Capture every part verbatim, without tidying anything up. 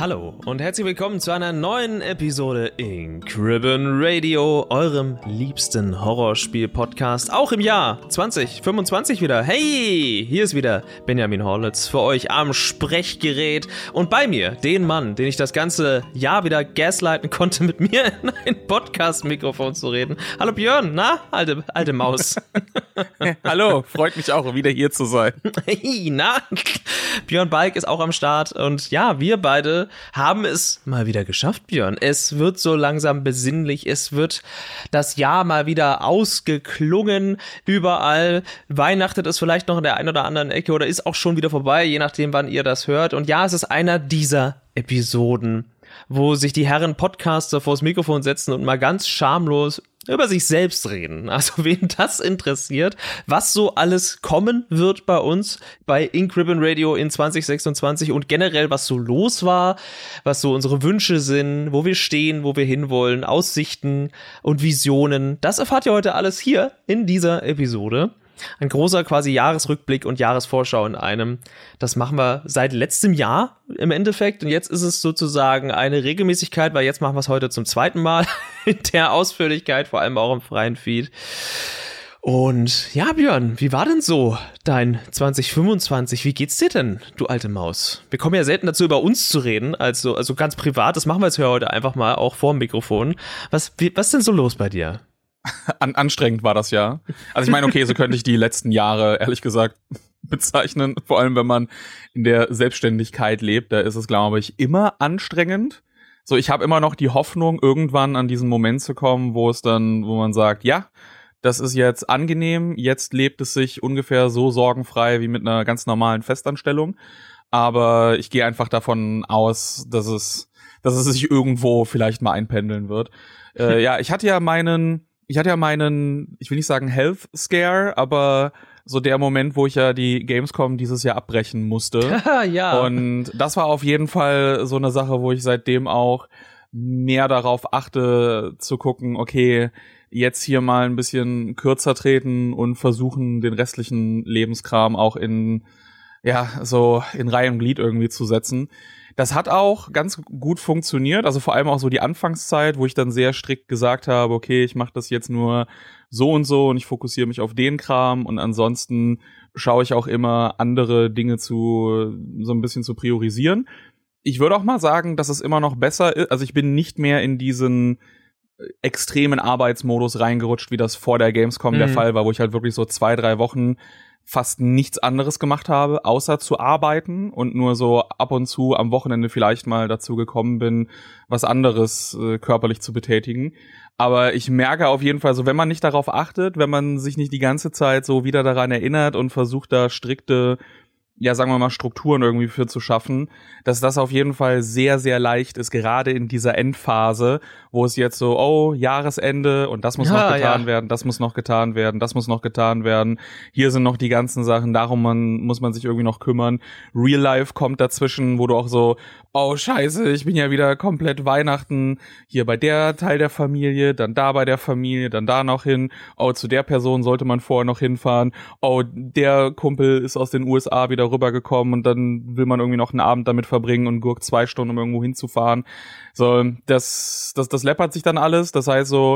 Hallo und herzlich willkommen zu einer neuen Episode Ink Ribbon Radio, eurem liebsten Horrorspiel-Podcast, auch im Jahr zwanzig fünfundzwanzig wieder. Hey, hier ist wieder Benjamin Horlitz für euch am Sprechgerät und bei mir den Mann, den ich das ganze Jahr wieder gaslighten konnte, mit mir in ein Podcast-Mikrofon zu reden. Hallo Björn, na, alte, alte Maus. Hallo, freut mich auch, wieder hier zu sein. Hey, na, Björn Balk ist auch am Start und ja, wir beide haben es mal wieder geschafft, Björn. Es wird so langsam besinnlich, es wird das Jahr mal wieder ausgeklungen, überall weihnachtet es vielleicht noch in der einen oder anderen Ecke oder ist auch schon wieder vorbei, je nachdem, wann ihr das hört. Und ja, es ist einer dieser Episoden, wo sich die Herren Podcaster vors Mikrofon setzen und mal ganz schamlos über sich selbst reden. Also wen das interessiert, was so alles kommen wird bei uns bei Ink Ribbon Radio in zwanzig sechsundzwanzig und generell was so los war, was so unsere Wünsche sind, wo wir stehen, wo wir hinwollen, Aussichten und Visionen. Das erfahrt ihr heute alles hier in dieser Episode. Ein großer quasi Jahresrückblick und Jahresvorschau in einem. Das machen wir seit letztem Jahr im Endeffekt. Und jetzt ist es sozusagen eine Regelmäßigkeit, weil jetzt machen wir es heute zum zweiten Mal in der Ausführlichkeit, vor allem auch im freien Feed. Und ja, Björn, wie war denn so dein zwanzig fünfundzwanzig? Wie geht's dir denn, du alte Maus? Wir kommen ja selten dazu, über uns zu reden, also, also ganz privat. Das machen wir jetzt hier heute einfach mal, auch vor dem Mikrofon. Was, wie, was ist denn so los bei dir? An, anstrengend war das ja. Also ich meine, okay, so könnte ich die letzten Jahre, ehrlich gesagt, bezeichnen. Vor allem, wenn man in der Selbstständigkeit lebt, da ist es, glaube ich, immer anstrengend. So, ich habe immer noch die Hoffnung, irgendwann an diesen Moment zu kommen, wo es dann, wo man sagt, ja, das ist jetzt angenehm, jetzt lebt es sich ungefähr so sorgenfrei wie mit einer ganz normalen Festanstellung. Aber ich gehe einfach davon aus, dass es, dass es sich irgendwo vielleicht mal einpendeln wird. Äh, ja, ich hatte ja meinen Ich hatte ja meinen, ich will nicht sagen Health Scare, aber so der Moment, wo ich ja die Gamescom dieses Jahr abbrechen musste. Ja. Und das war auf jeden Fall so eine Sache, wo ich seitdem auch mehr darauf achte, zu gucken, okay, jetzt hier mal ein bisschen kürzer treten und versuchen, den restlichen Lebenskram auch in, ja, so in Reihe und Glied irgendwie zu setzen. Das hat auch ganz gut funktioniert, also vor allem auch so die Anfangszeit, wo ich dann sehr strikt gesagt habe, okay, ich mache das jetzt nur so und so und ich fokussiere mich auf den Kram und ansonsten schaue ich auch immer andere Dinge zu, so ein bisschen zu priorisieren. Ich würde auch mal sagen, dass es immer noch besser ist, also ich bin nicht mehr in diesen extremen Arbeitsmodus reingerutscht, wie das vor der Gamescom mhm. der Fall war, wo ich halt wirklich so zwei, drei Wochen fast nichts anderes gemacht habe, außer zu arbeiten und nur so ab und zu am Wochenende vielleicht mal dazu gekommen bin, was anderes äh, körperlich zu betätigen. Aber ich merke auf jeden Fall so, wenn man nicht darauf achtet, wenn man sich nicht die ganze Zeit so wieder daran erinnert und versucht da strikte, ja, sagen wir mal, Strukturen irgendwie für zu schaffen, dass das auf jeden Fall sehr, sehr leicht ist, gerade in dieser Endphase, wo es jetzt so, oh, Jahresende und das muss ja, noch getan ja. werden, das muss noch getan werden, das muss noch getan werden, hier sind noch die ganzen Sachen, darum man, muss man sich irgendwie noch kümmern. Real Life kommt dazwischen, wo du auch so, oh, scheiße, ich bin ja wieder komplett Weihnachten, hier bei der Teil der Familie, dann da bei der Familie, dann da noch hin, oh, zu der Person sollte man vorher noch hinfahren, oh, der Kumpel ist aus den U S A wieder rübergekommen und dann will man irgendwie noch einen Abend damit verbringen und gurkt zwei Stunden, um irgendwo hinzufahren. So, das, das, das läppert sich dann alles. Das heißt so,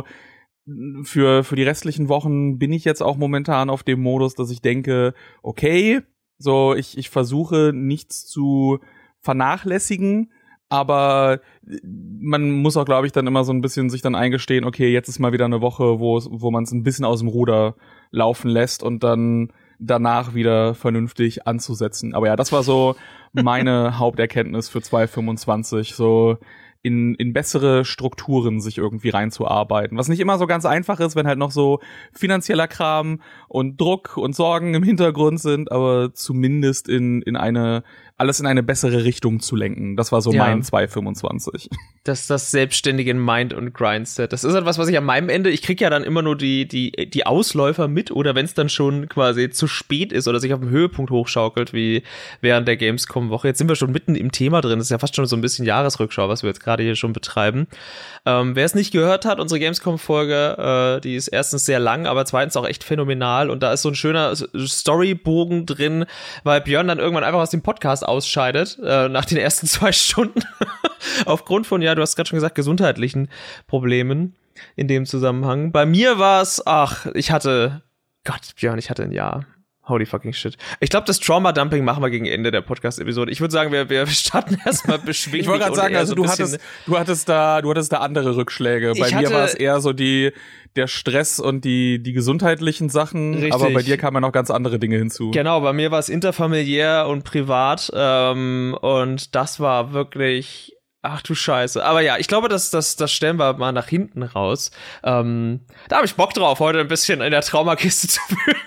für, für die restlichen Wochen bin ich jetzt auch momentan auf dem Modus, dass ich denke, okay, so, ich, ich versuche nichts zu vernachlässigen, aber man muss auch, glaube ich, dann immer so ein bisschen sich dann eingestehen, okay, jetzt ist mal wieder eine Woche, wo, wo man es ein bisschen aus dem Ruder laufen lässt und dann danach wieder vernünftig anzusetzen. Aber ja, das war so meine Haupterkenntnis für zwanzig fünfundzwanzig, so in, in bessere Strukturen sich irgendwie reinzuarbeiten. Was nicht immer so ganz einfach ist, wenn halt noch so finanzieller Kram und Druck und Sorgen im Hintergrund sind, aber zumindest in, in eine, alles in eine bessere Richtung zu lenken. Das war so ja. mein zwanzig fünfundzwanzig. Das das selbstständige Mind- und Grind-Set. Das ist halt was, was ich an meinem Ende, ich krieg ja dann immer nur die die die Ausläufer mit oder wenn es dann schon quasi zu spät ist oder sich auf dem Höhepunkt hochschaukelt, wie während der Gamescom-Woche. Jetzt sind wir schon mitten im Thema drin. Das ist ja fast schon so ein bisschen Jahresrückschau, was wir jetzt gerade hier schon betreiben. Ähm, wer es nicht gehört hat, unsere Gamescom-Folge, äh, die ist erstens sehr lang, aber zweitens auch echt phänomenal und da ist so ein schöner Storybogen drin, weil Björn dann irgendwann einfach aus dem Podcast ausscheidet äh, nach den ersten zwei Stunden. Aufgrund von, ja, du hast gerade schon gesagt, gesundheitlichen Problemen in dem Zusammenhang. Bei mir war es, ach, ich hatte, Gott, Björn, ich hatte ein Jahr. Holy fucking shit. Ich glaube, das Trauma-Dumping machen wir gegen Ende der Podcast-Episode. Ich würde sagen, wir, wir starten erstmal beschwingt. Ich wollte gerade sagen, also so du hattest, du hattest da, du hattest da andere Rückschläge. Bei mir war es eher so die, der Stress und die, die gesundheitlichen Sachen. Richtig. Aber bei dir kamen ja noch ganz andere Dinge hinzu. Genau, bei mir war es interfamiliär und privat. Ähm, und das war wirklich, ach du Scheiße. Aber ja, ich glaube, das, das, das stellen wir mal nach hinten raus. Ähm, da habe ich Bock drauf, heute ein bisschen in der Traumakiste zu wühlen.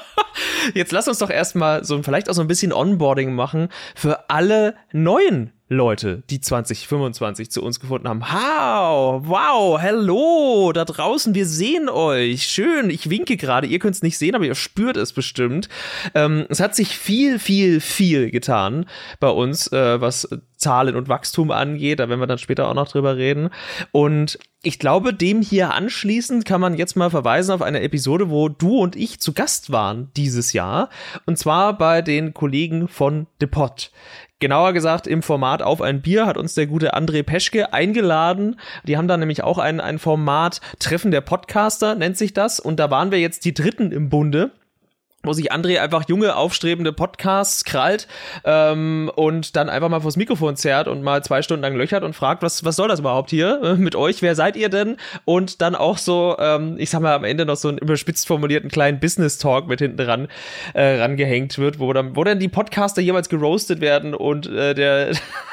Jetzt lass uns doch erstmal so vielleicht auch so ein bisschen Onboarding machen für alle neuen Leute, die zwanzig fünfundzwanzig zu uns gefunden haben. Wow, wow, hello, da draußen, wir sehen euch. Schön, ich winke gerade, ihr könnt es nicht sehen, aber ihr spürt es bestimmt. Ähm, es hat sich viel, viel, viel getan bei uns, äh, was Zahlen und Wachstum angeht. Da werden wir dann später auch noch drüber reden. Und ich glaube, dem hier anschließend kann man jetzt mal verweisen auf eine Episode, wo du und ich zu Gast waren dieses Jahr. Und zwar bei den Kollegen von The Pod. Genauer gesagt, im Format Auf ein Bier hat uns der gute André Peschke eingeladen. Die haben da nämlich auch ein, ein Format, Treffen der Podcaster nennt sich das. Und da waren wir jetzt die Dritten im Bunde, wo sich André einfach junge, aufstrebende Podcasts krallt ähm, und dann einfach mal vors Mikrofon zerrt und mal zwei Stunden lang löchert und fragt, was was soll das überhaupt hier äh, mit euch? Wer seid ihr denn? Und dann auch so, ähm, ich sag mal, am Ende noch so einen überspitzt formulierten kleinen Business-Talk mit hinten ran äh, rangehängt wird, wo dann, wo dann die Podcaster jeweils geroastet werden und äh, der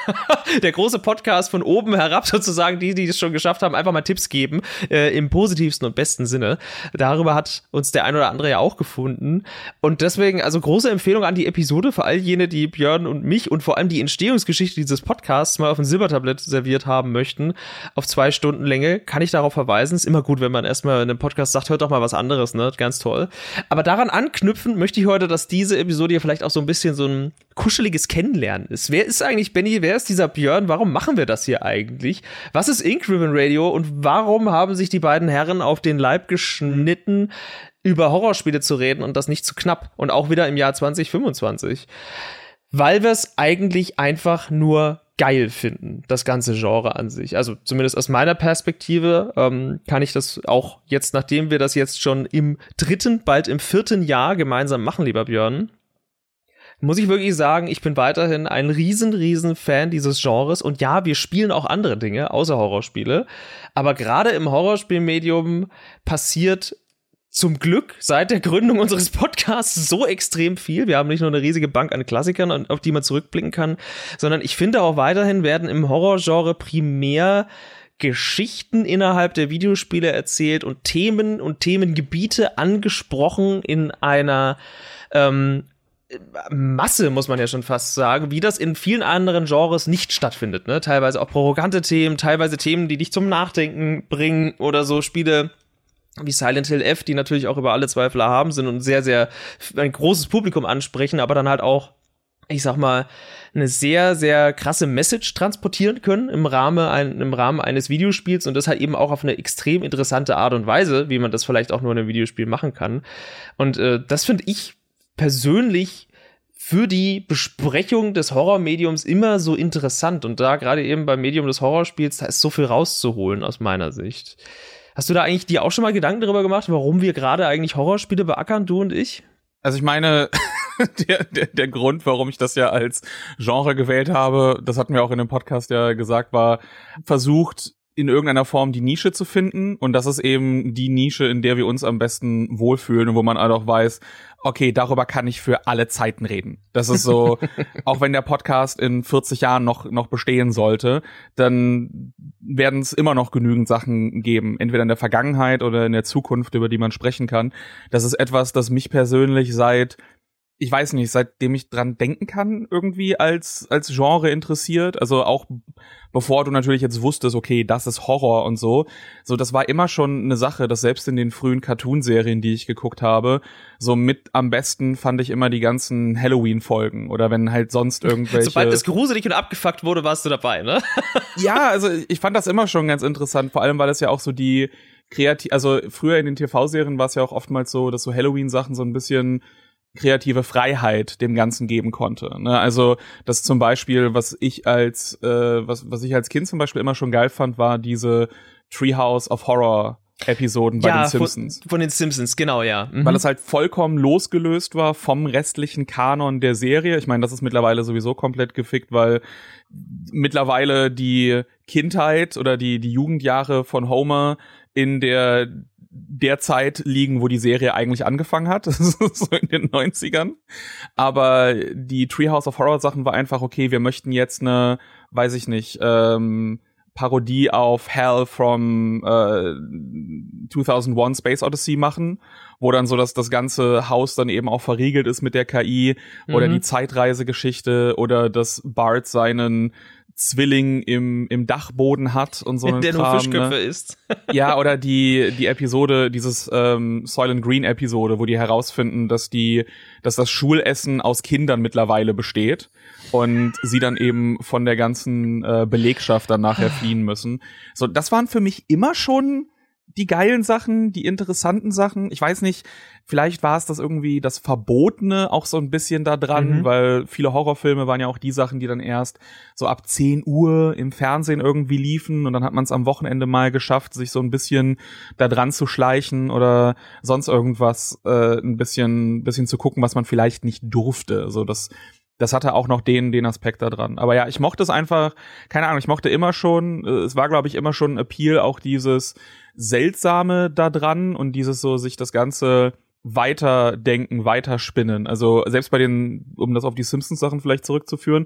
der große Podcast von oben herab sozusagen, die, die es schon geschafft haben, einfach mal Tipps geben, äh, im positivsten und besten Sinne. Darüber hat uns der ein oder andere ja auch gefunden. Und deswegen, also große Empfehlung an die Episode für all jene, die Björn und mich und vor allem die Entstehungsgeschichte dieses Podcasts mal auf ein Silbertablett serviert haben möchten, auf zwei Stunden Länge, kann ich darauf verweisen. Ist immer gut, wenn man erstmal in einem Podcast sagt, hört doch mal was anderes, ne? Ganz toll. Aber daran anknüpfen möchte ich heute, dass diese Episode hier vielleicht auch so ein bisschen so ein kuscheliges Kennenlernen ist. Wer ist eigentlich Benny? Wer ist dieser Björn? Warum machen wir das hier eigentlich? Was ist Ink Ribbon Radio und warum haben sich die beiden Herren auf den Leib geschnitten, über Horrorspiele zu reden und das nicht zu knapp und auch wieder im Jahr zwanzig fünfundzwanzig. Weil wir es eigentlich einfach nur geil finden, das ganze Genre an sich. Also zumindest aus meiner Perspektive ähm, kann ich das auch jetzt, nachdem wir das jetzt schon im dritten, bald im vierten Jahr gemeinsam machen, lieber Björn, muss ich wirklich sagen, ich bin weiterhin ein riesen, riesen Fan dieses Genres. Und ja, wir spielen auch andere Dinge, außer Horrorspiele. Aber gerade im Horrorspielmedium passiert zum Glück seit der Gründung unseres Podcasts so extrem viel. Wir haben nicht nur eine riesige Bank an Klassikern, auf die man zurückblicken kann, sondern ich finde auch weiterhin werden im Horrorgenre primär Geschichten innerhalb der Videospiele erzählt und Themen und Themengebiete angesprochen in einer ähm, Masse, muss man ja schon fast sagen, wie das in vielen anderen Genres nicht stattfindet. Ne? Teilweise auch provokante Themen, teilweise Themen, die dich zum Nachdenken bringen oder so Spiele wie Silent Hill F, die natürlich auch über alle Zweifel erhaben sind und sehr, sehr ein großes Publikum ansprechen, aber dann halt auch, ich sag mal, eine sehr, sehr krasse Message transportieren können im Rahmen, ein, im Rahmen eines Videospiels und das halt eben auch auf eine extrem interessante Art und Weise, wie man das vielleicht auch nur in einem Videospiel machen kann. Und äh, das finde ich persönlich für die Besprechung des Horrormediums immer so interessant und da gerade eben beim Medium des Horrorspiels, da ist so viel rauszuholen aus meiner Sicht. Hast du da eigentlich dir auch schon mal Gedanken darüber gemacht, warum wir gerade eigentlich Horrorspiele beackern, du und ich? Also ich meine, der, der, der Grund, warum ich das ja als Genre gewählt habe, das hatten wir auch in dem Podcast ja gesagt, war versucht, in irgendeiner Form die Nische zu finden. Und das ist eben die Nische, in der wir uns am besten wohlfühlen und wo man halt auch weiß, okay, darüber kann ich für alle Zeiten reden. Das ist so, auch wenn der Podcast in vierzig Jahren noch noch bestehen sollte, dann werden es immer noch genügend Sachen geben, entweder in der Vergangenheit oder in der Zukunft, über die man sprechen kann. Das ist etwas, das mich persönlich seit, ich weiß nicht, seitdem ich dran denken kann, irgendwie als als Genre interessiert. Also auch bevor du natürlich jetzt wusstest, okay, das ist Horror und so. So, das war immer schon eine Sache, dass selbst in den frühen Cartoon-Serien, die ich geguckt habe, so mit am besten fand ich immer die ganzen Halloween-Folgen oder wenn halt sonst irgendwelche... Sobald es gruselig und abgefuckt wurde, warst du dabei, ne? Ja, also ich fand das immer schon ganz interessant, vor allem, weil es ja auch so die kreativ... Also früher in den T V-Serien war es ja auch oftmals so, dass so Halloween-Sachen so ein bisschen kreative Freiheit dem Ganzen geben konnte. Ne? Also das zum Beispiel, was ich als äh, was was ich als Kind zum Beispiel immer schon geil fand, war diese Treehouse of Horror Episoden bei ja, den Simpsons. Von, von den Simpsons, genau, ja. Mhm. Weil es halt vollkommen losgelöst war vom restlichen Kanon der Serie. Ich meine, das ist mittlerweile sowieso komplett gefickt, weil mittlerweile die Kindheit oder die die Jugendjahre von Homer in der der Zeit liegen, wo die Serie eigentlich angefangen hat, so in den neunzigern. Aber die Treehouse of Horror Sachen war einfach, okay, wir möchten jetzt eine, weiß ich nicht, ähm, Parodie auf Hell from äh, zweitausendeins Space Odyssey machen, wo dann so dass das ganze Haus dann eben auch verriegelt ist mit der K I, mhm. oder die Zeitreisegeschichte oder dass Bart seinen Zwilling im im Dachboden hat und so einen der Kram, nur Fischköpfe ne? isst. Ja, oder die die Episode, dieses ähm, Soylent Green Episode, wo die herausfinden, dass die dass das Schulessen aus Kindern mittlerweile besteht und sie dann eben von der ganzen äh, Belegschaft dann nachher fliehen müssen. So, das waren für mich immer schon die geilen Sachen, die interessanten Sachen. Ich weiß nicht, vielleicht war es das irgendwie das Verbotene auch so ein bisschen da dran, mhm. weil viele Horrorfilme waren ja auch die Sachen, die dann erst so ab zehn Uhr im Fernsehen irgendwie liefen und dann hat man es am Wochenende mal geschafft, sich so ein bisschen da dran zu schleichen oder sonst irgendwas äh, ein bisschen bisschen zu gucken, was man vielleicht nicht durfte. So das Das hatte auch noch den, den Aspekt da dran. Aber ja, ich mochte es einfach, keine Ahnung, ich mochte immer schon, es war, glaube ich, immer schon ein Appeal, auch dieses Seltsame da dran und dieses so, sich das Ganze weiterdenken, weiterspinnen. Also selbst bei den, um das auf die Simpsons-Sachen vielleicht zurückzuführen,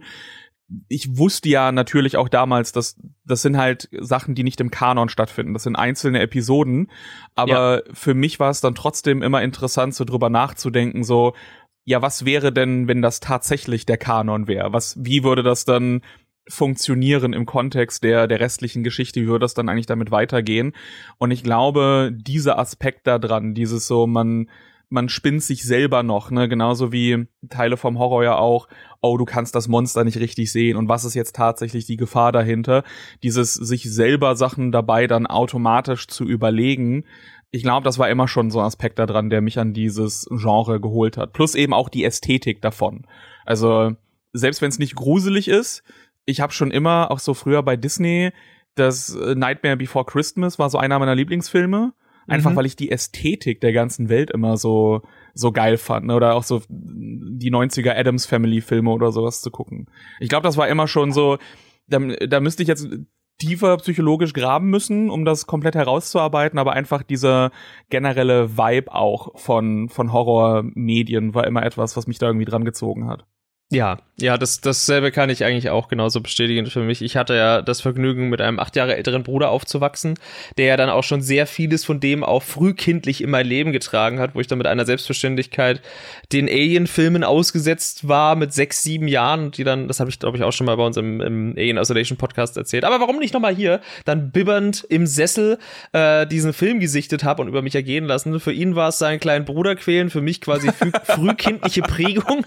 ich wusste ja natürlich auch damals, dass das sind halt Sachen, die nicht im Kanon stattfinden. Das sind einzelne Episoden. Aber ja. für mich war es dann trotzdem immer interessant, so drüber nachzudenken, so, ja, was wäre denn, wenn das tatsächlich der Kanon wäre? Was, wie würde das dann funktionieren im Kontext der, der restlichen Geschichte? Wie würde das dann eigentlich damit weitergehen? Und ich glaube, dieser Aspekt da dran, dieses so, man, man spinnt sich selber noch, ne, genauso wie Teile vom Horror ja auch, oh, du kannst das Monster nicht richtig sehen und was ist jetzt tatsächlich die Gefahr dahinter? Dieses sich selber Sachen dabei dann automatisch zu überlegen, ich glaube, das war immer schon so ein Aspekt da dran, der mich an dieses Genre geholt hat. Plus eben auch die Ästhetik davon. Also, selbst wenn es nicht gruselig ist, ich habe schon immer, auch so früher bei Disney, das Nightmare Before Christmas war so einer meiner Lieblingsfilme. Einfach, mhm. weil ich die Ästhetik der ganzen Welt immer so so geil fand. Ne? Oder auch so die neunziger Addams Family Filme oder sowas zu gucken. Ich glaube, das war immer schon so, da, da müsste ich jetzt tiefer psychologisch graben müssen, um das komplett herauszuarbeiten, aber einfach dieser generelle Vibe auch von von Horrormedien war immer etwas, was mich da irgendwie dran gezogen hat. Ja, ja, das dasselbe kann ich eigentlich auch genauso bestätigen für mich. Ich hatte ja das Vergnügen, mit einem acht Jahre älteren Bruder aufzuwachsen, der ja dann auch schon sehr vieles von dem auch frühkindlich in mein Leben getragen hat, wo ich dann mit einer Selbstverständlichkeit den Alien-Filmen ausgesetzt war mit sechs, sieben Jahren, die dann, das habe ich glaube ich auch schon mal bei uns im, im Alien Isolation Podcast erzählt. Aber warum nicht nochmal hier, dann bibbernd im Sessel äh, diesen Film gesichtet habe und über mich ergehen lassen. Für ihn war es seinen kleinen Bruder quälen, für mich quasi früh- frühkindliche Prägung.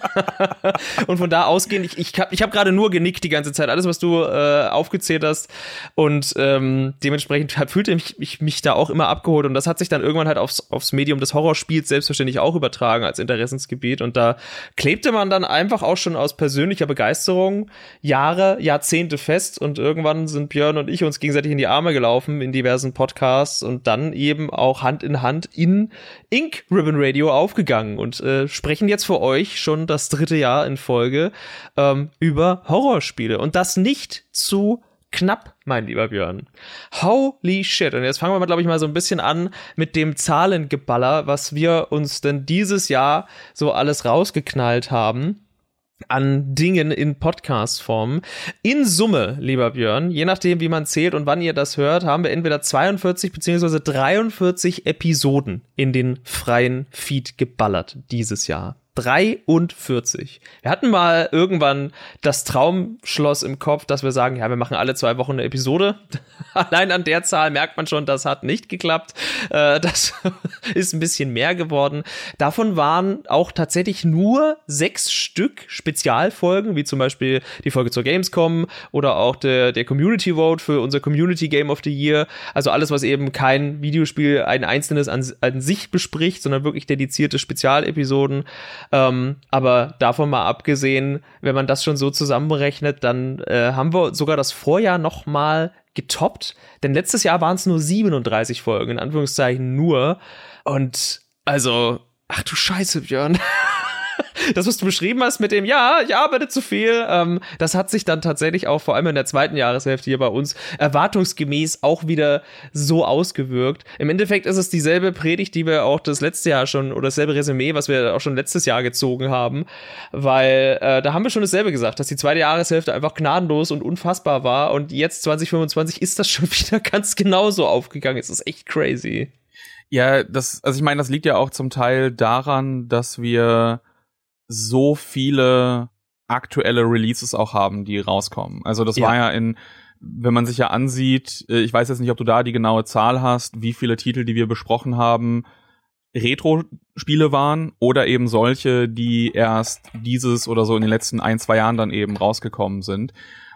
Und von da ausgehend, ich, ich habe ich hab gerade nur genickt die ganze Zeit, alles, was du äh, aufgezählt hast. Und ähm, dementsprechend fühlte ich, ich mich da auch immer abgeholt. Und das hat sich dann irgendwann halt aufs, aufs Medium des Horrorspiels selbstverständlich auch übertragen als Interessensgebiet. Und da klebte man dann einfach auch schon aus persönlicher Begeisterung Jahre, Jahrzehnte fest. Und irgendwann sind Björn und ich uns gegenseitig in die Arme gelaufen in diversen Podcasts und dann eben auch Hand in Hand in Ink Ribbon Radio aufgegangen und äh, sprechen jetzt für euch schon das dritte Jahr in Folge ähm, über Horrorspiele. Und das nicht zu knapp, mein lieber Björn. Holy shit. Und jetzt fangen wir mal, glaube ich, mal so ein bisschen an mit dem Zahlengeballer, was wir uns denn dieses Jahr so alles rausgeknallt haben an Dingen in Podcast-Form. In Summe, lieber Björn, je nachdem, wie man zählt und wann ihr das hört, haben wir entweder zweiundvierzig beziehungsweise dreiundvierzig Episoden in den freien Feed geballert dieses Jahr. dreiundvierzig. Wir hatten mal irgendwann das Traumschloss im Kopf, dass wir sagen, ja, wir machen alle zwei Wochen eine Episode. Allein an der Zahl merkt man schon, das hat nicht geklappt. Äh, das ist ein bisschen mehr geworden. Davon waren auch tatsächlich nur sechs Stück Spezialfolgen, wie zum Beispiel die Folge zur Gamescom oder auch der, der Community Vote für unser Community Game of the Year. Also alles, was eben kein Videospiel, ein einzelnes an, an sich bespricht, sondern wirklich dedizierte Spezialepisoden. Ähm, aber davon mal abgesehen, wenn man das schon so zusammenrechnet, dann äh, haben wir sogar das Vorjahr noch mal getoppt. Denn letztes Jahr waren es nur siebenunddreißig Folgen, in Anführungszeichen nur. Und also, ach du Scheiße, Björn. Das, was du beschrieben hast mit dem, ja, ich arbeite zu viel, ähm, das hat sich dann tatsächlich auch vor allem in der zweiten Jahreshälfte hier bei uns erwartungsgemäß auch wieder so ausgewirkt. Im Endeffekt ist es dieselbe Predigt, die wir auch das letzte Jahr schon, oder dasselbe Resümee, was wir auch schon letztes Jahr gezogen haben, weil äh, da haben wir schon dasselbe gesagt, dass die zweite Jahreshälfte einfach gnadenlos und unfassbar war und jetzt zwanzig fünfundzwanzig ist das schon wieder ganz genauso aufgegangen. Es ist echt crazy. Ja, das, also ich meine, das liegt ja auch zum Teil daran, dass wir so viele aktuelle Releases auch haben, die rauskommen. Also das ja. war ja in, wenn man sich ja ansieht, ich weiß jetzt nicht, ob du da die genaue Zahl hast, wie viele Titel, die wir besprochen haben, Retro-Spiele waren oder eben solche, die erst dieses oder so in den letzten ein, zwei Jahren dann eben rausgekommen sind.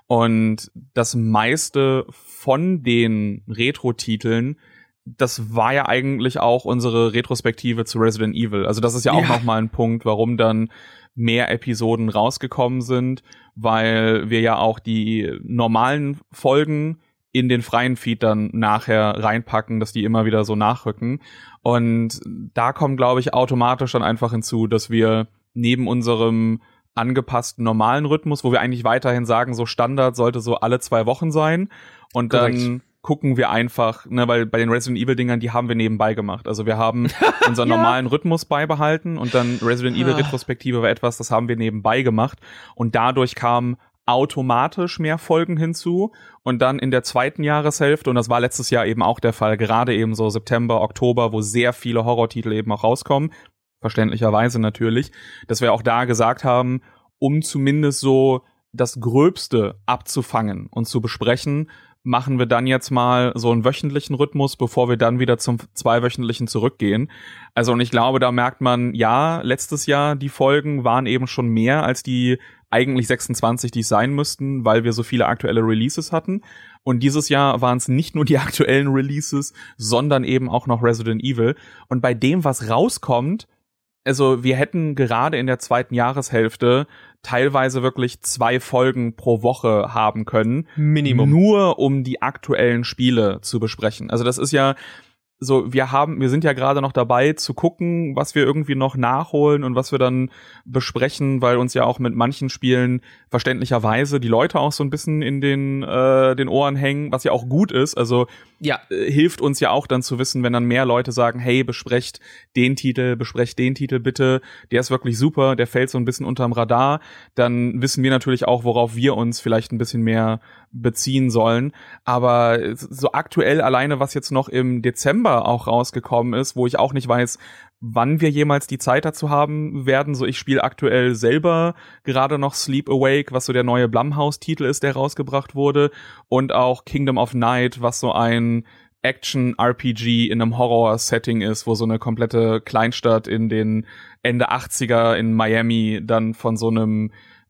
Und das meiste von den Retro-Titeln, das war ja eigentlich auch unsere Retrospektive zu Resident Evil. Also das ist ja auch ja. nochmal ein Punkt, warum dann mehr Episoden rausgekommen sind, weil wir ja auch die normalen Folgen in den freien Feed dann nachher reinpacken, dass die immer wieder so nachrücken. Und da kommt, glaube ich, automatisch dann einfach hinzu, dass wir neben unserem angepassten normalen Rhythmus, wo wir eigentlich weiterhin sagen, so Standard sollte so alle zwei Wochen sein und Korrekt. Dann gucken wir einfach, ne, weil bei den Resident Evil Dingern, die haben wir nebenbei gemacht. Also wir haben unseren ja. normalen Rhythmus beibehalten und dann Resident Evil Retrospektive war etwas, das haben wir nebenbei gemacht und dadurch kamen automatisch mehr Folgen hinzu und dann in der zweiten Jahreshälfte, und das war letztes Jahr eben auch der Fall, gerade eben so September, Oktober, wo sehr viele Horrortitel eben auch rauskommen, verständlicherweise natürlich, dass wir auch da gesagt haben, um zumindest so das Gröbste abzufangen und zu besprechen, machen wir dann jetzt mal so einen wöchentlichen Rhythmus, bevor wir dann wieder zum zweiwöchentlichen zurückgehen. Also und ich glaube, da merkt man, ja, letztes Jahr die Folgen waren eben schon mehr als die eigentlich sechsundzwanzig, die es sein müssten, weil wir so viele aktuelle Releases hatten. Und dieses Jahr waren es nicht nur die aktuellen Releases, sondern eben auch noch Resident Evil. Und bei dem, was rauskommt, also wir hätten gerade in der zweiten Jahreshälfte teilweise wirklich zwei Folgen pro Woche haben können. Minimum. Nur um die aktuellen Spiele zu besprechen. Also das ist ja so, wir haben, wir sind ja gerade noch dabei zu gucken, was wir irgendwie noch nachholen und was wir dann besprechen, weil uns ja auch mit manchen Spielen verständlicherweise die Leute auch so ein bisschen in den äh, den Ohren hängen, was ja auch gut ist. Also ja. äh, hilft uns ja auch dann zu wissen, wenn dann mehr Leute sagen, hey, besprecht den Titel, besprecht den Titel bitte, der ist wirklich super, der fällt so ein bisschen unterm Radar, dann wissen wir natürlich auch, worauf wir uns vielleicht ein bisschen mehr beziehen sollen. Aber so aktuell alleine, was jetzt noch im Dezember auch rausgekommen ist, wo ich auch nicht weiß, wann wir jemals die Zeit dazu haben werden. So, ich spiele aktuell selber gerade noch Sleep Awake, was so der neue Blumhouse-Titel ist, der rausgebracht wurde, und auch Kingdom of Night, was so ein Action-R P G in einem Horror-Setting ist, wo so eine komplette Kleinstadt in den Ende achtziger in Miami dann von so einem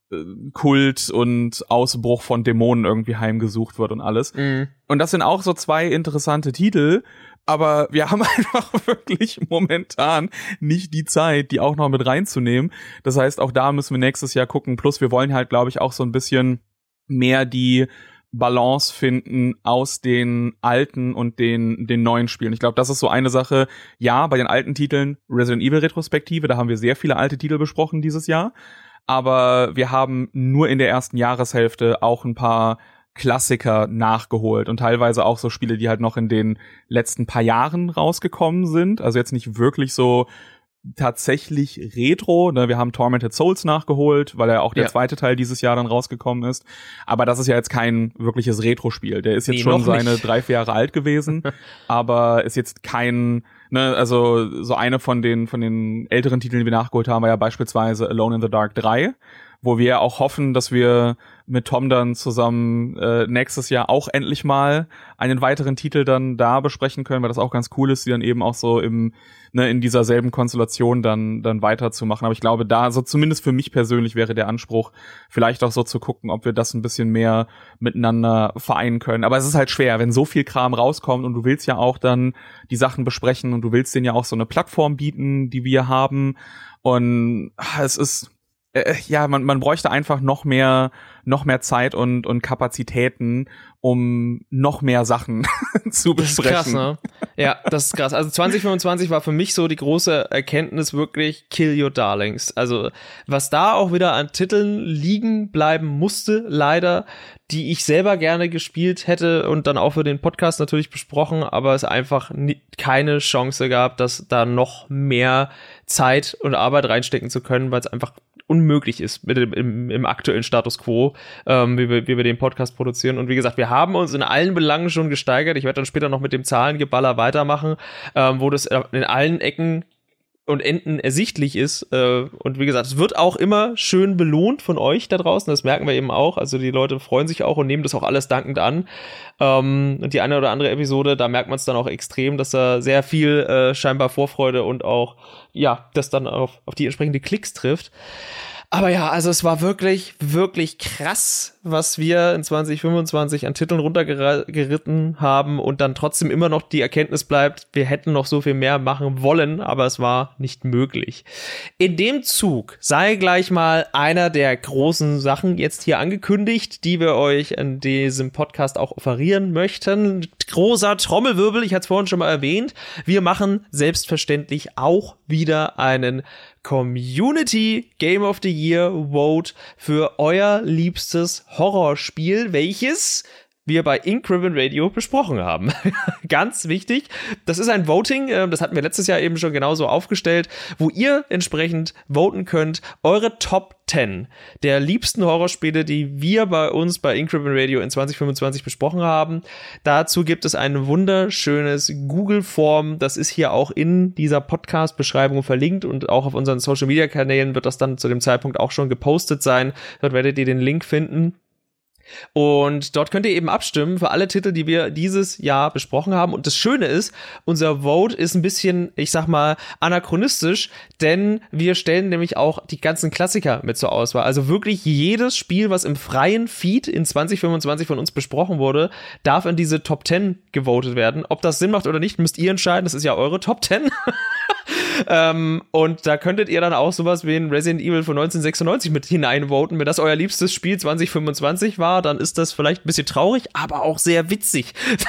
Kult und Ausbruch von Dämonen irgendwie heimgesucht wird und alles. Mhm. Und das sind auch so zwei interessante Titel, aber wir haben einfach wirklich momentan nicht die Zeit, die auch noch mit reinzunehmen. Das heißt, auch da müssen wir nächstes Jahr gucken. Plus wir wollen halt, glaube ich, auch so ein bisschen mehr die Balance finden aus den alten und den den neuen Spielen. Ich glaube, das ist so eine Sache. Ja, bei den alten Titeln, Resident Evil Retrospektive, da haben wir sehr viele alte Titel besprochen dieses Jahr. Aber wir haben nur in der ersten Jahreshälfte auch ein paar Klassiker nachgeholt und teilweise auch so Spiele, die halt noch in den letzten paar Jahren rausgekommen sind. Also jetzt nicht wirklich so tatsächlich Retro, ne? Wir haben Tormented Souls nachgeholt, weil er auch der ja. zweite Teil dieses Jahr dann rausgekommen ist. Aber das ist ja jetzt kein wirkliches Retro-Spiel. Der ist jetzt nee, schon seine nicht. drei, vier Jahre alt gewesen, aber ist jetzt kein, ne, also so eine von den von den älteren Titeln, die wir nachgeholt haben, war ja beispielsweise Alone in the Dark drei, wo wir auch hoffen, dass wir mit Tom dann zusammen äh, nächstes Jahr auch endlich mal einen weiteren Titel dann da besprechen können, weil das auch ganz cool ist, die dann eben auch so im ne, in dieser selben Konstellation dann dann weiterzumachen. Aber ich glaube, da so zumindest für mich persönlich wäre der Anspruch, vielleicht auch so zu gucken, ob wir das ein bisschen mehr miteinander vereinen können. Aber es ist halt schwer, wenn so viel Kram rauskommt und du willst ja auch dann die Sachen besprechen und du willst denen ja auch so eine Plattform bieten, die wir haben. Und es ist, äh, ja, man, man bräuchte einfach noch mehr, noch mehr Zeit und, und Kapazitäten, um noch mehr Sachen zu besprechen. Das ist krass, ne? Ja, das ist krass. Also zwanzig fünfundzwanzig war für mich so die große Erkenntnis wirklich Kill Your Darlings. Also was da auch wieder an Titeln liegen bleiben musste, leider, die ich selber gerne gespielt hätte und dann auch für den Podcast natürlich besprochen, aber es einfach nie, keine Chance gab, dass da noch mehr Zeit und Arbeit reinstecken zu können, weil es einfach unmöglich ist mit dem, im, im aktuellen Status quo, ähm, wie, wir, wie wir den Podcast produzieren. Und wie gesagt, wir haben uns in allen Belangen schon gesteigert. Ich werde dann später noch mit dem Zahlengeballer weitermachen, ähm, wo das in allen Ecken und Enden ersichtlich ist. Äh, und wie gesagt, es wird auch immer schön belohnt von euch da draußen. Das merken wir eben auch. Also die Leute freuen sich auch und nehmen das auch alles dankend an. Ähm, und die eine oder andere Episode, da merkt man es dann auch extrem, dass da sehr viel äh, scheinbar Vorfreude und auch, ja, das dann auf, auf die entsprechende Klicks trifft. Aber ja, also es war wirklich, wirklich krass, was wir in zwanzig fünfundzwanzig an Titeln runtergeritten haben und dann trotzdem immer noch die Erkenntnis bleibt, wir hätten noch so viel mehr machen wollen, aber es war nicht möglich. In dem Zug sei gleich mal einer der großen Sachen jetzt hier angekündigt, die wir euch in diesem Podcast auch offerieren möchten. Großer Trommelwirbel, ich hatte es vorhin schon mal erwähnt. Wir machen selbstverständlich auch wieder einen Community Game of the Year Vote für euer liebstes Horrorspiel, welches wir bei Ink Ribbon Radio besprochen haben. Ganz wichtig, das ist ein Voting, das hatten wir letztes Jahr eben schon genauso aufgestellt, wo ihr entsprechend voten könnt, eure Top zehn der liebsten Horrorspiele, die wir bei uns bei Ink Ribbon Radio in zwanzig fünfundzwanzig besprochen haben. Dazu gibt es ein wunderschönes Google-Form, das ist hier auch in dieser Podcast-Beschreibung verlinkt und auch auf unseren Social-Media-Kanälen wird das dann zu dem Zeitpunkt auch schon gepostet sein. Dort werdet ihr den Link finden. Und dort könnt ihr eben abstimmen für alle Titel, die wir dieses Jahr besprochen haben. Und das Schöne ist, unser Vote ist ein bisschen, ich sag mal, anachronistisch, denn wir stellen nämlich auch die ganzen Klassiker mit zur Auswahl. Also wirklich jedes Spiel, was im freien Feed in zwanzig fünfundzwanzig von uns besprochen wurde, darf in diese Top zehn gewotet werden. Ob das Sinn macht oder nicht, müsst ihr entscheiden. Das ist ja eure Top zehn. ähm, und da könntet ihr dann auch sowas wie ein Resident Evil von neunzehnhundertsechsundneunzig mit hineinvoten. Wenn das euer liebstes Spiel zwanzig fünfundzwanzig war, dann ist das vielleicht ein bisschen traurig, aber auch sehr witzig.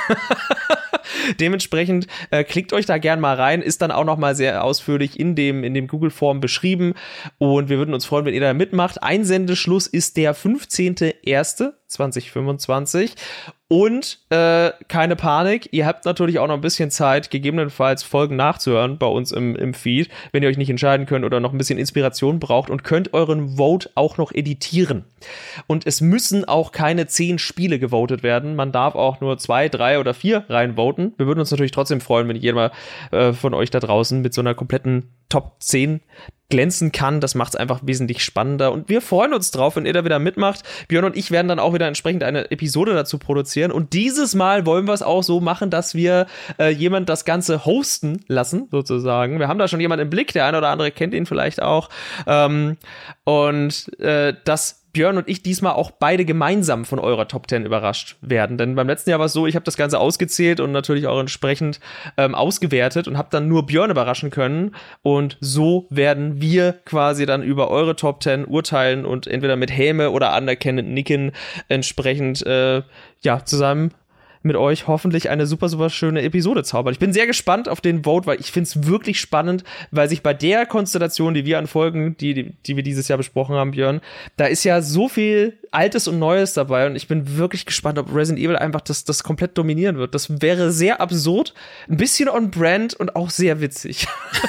Dementsprechend äh, klickt euch da gern mal rein, ist dann auch noch mal sehr ausführlich in dem, in dem Google-Form beschrieben und wir würden uns freuen, wenn ihr da mitmacht. Einsendeschluss ist der fünfzehnter erster zweitausendfünfundzwanzig und äh, keine Panik, ihr habt natürlich auch noch ein bisschen Zeit, gegebenenfalls Folgen nachzuhören bei uns im, im Feed, wenn ihr euch nicht entscheiden könnt oder noch ein bisschen Inspiration braucht und könnt euren Vote auch noch editieren. Und es müssen auch keine zehn Spiele gewotet werden, man darf auch nur zwei, drei oder vier reinvoten. Wir würden uns natürlich trotzdem freuen, wenn jeder äh, von euch da draußen mit so einer kompletten Top zehn glänzen kann. Das macht es einfach wesentlich spannender und wir freuen uns drauf, wenn ihr da wieder mitmacht. Björn und ich werden dann auch wieder entsprechend eine Episode dazu produzieren und dieses Mal wollen wir es auch so machen, dass wir äh, jemand das Ganze hosten lassen, sozusagen. Wir haben da schon jemanden im Blick, der eine oder andere kennt ihn vielleicht auch ähm, und äh, das Björn und ich diesmal auch beide gemeinsam von eurer Top zehn überrascht werden. Denn beim letzten Jahr war es so, ich habe das Ganze ausgezählt und natürlich auch entsprechend ähm, ausgewertet und habe dann nur Björn überraschen können. Und so werden wir quasi dann über eure Top zehn urteilen und entweder mit Häme oder anerkennend nicken entsprechend äh, ja zusammen mit euch hoffentlich eine super, super schöne Episode zaubern. Ich bin sehr gespannt auf den Vote, weil ich finde es wirklich spannend, weil sich bei der Konstellation, die wir an Folgen, die, die, die wir dieses Jahr besprochen haben, Björn, da ist ja so viel Altes und Neues dabei und ich bin wirklich gespannt, ob Resident Evil einfach das, das komplett dominieren wird. Das wäre sehr absurd, ein bisschen on brand und auch sehr witzig.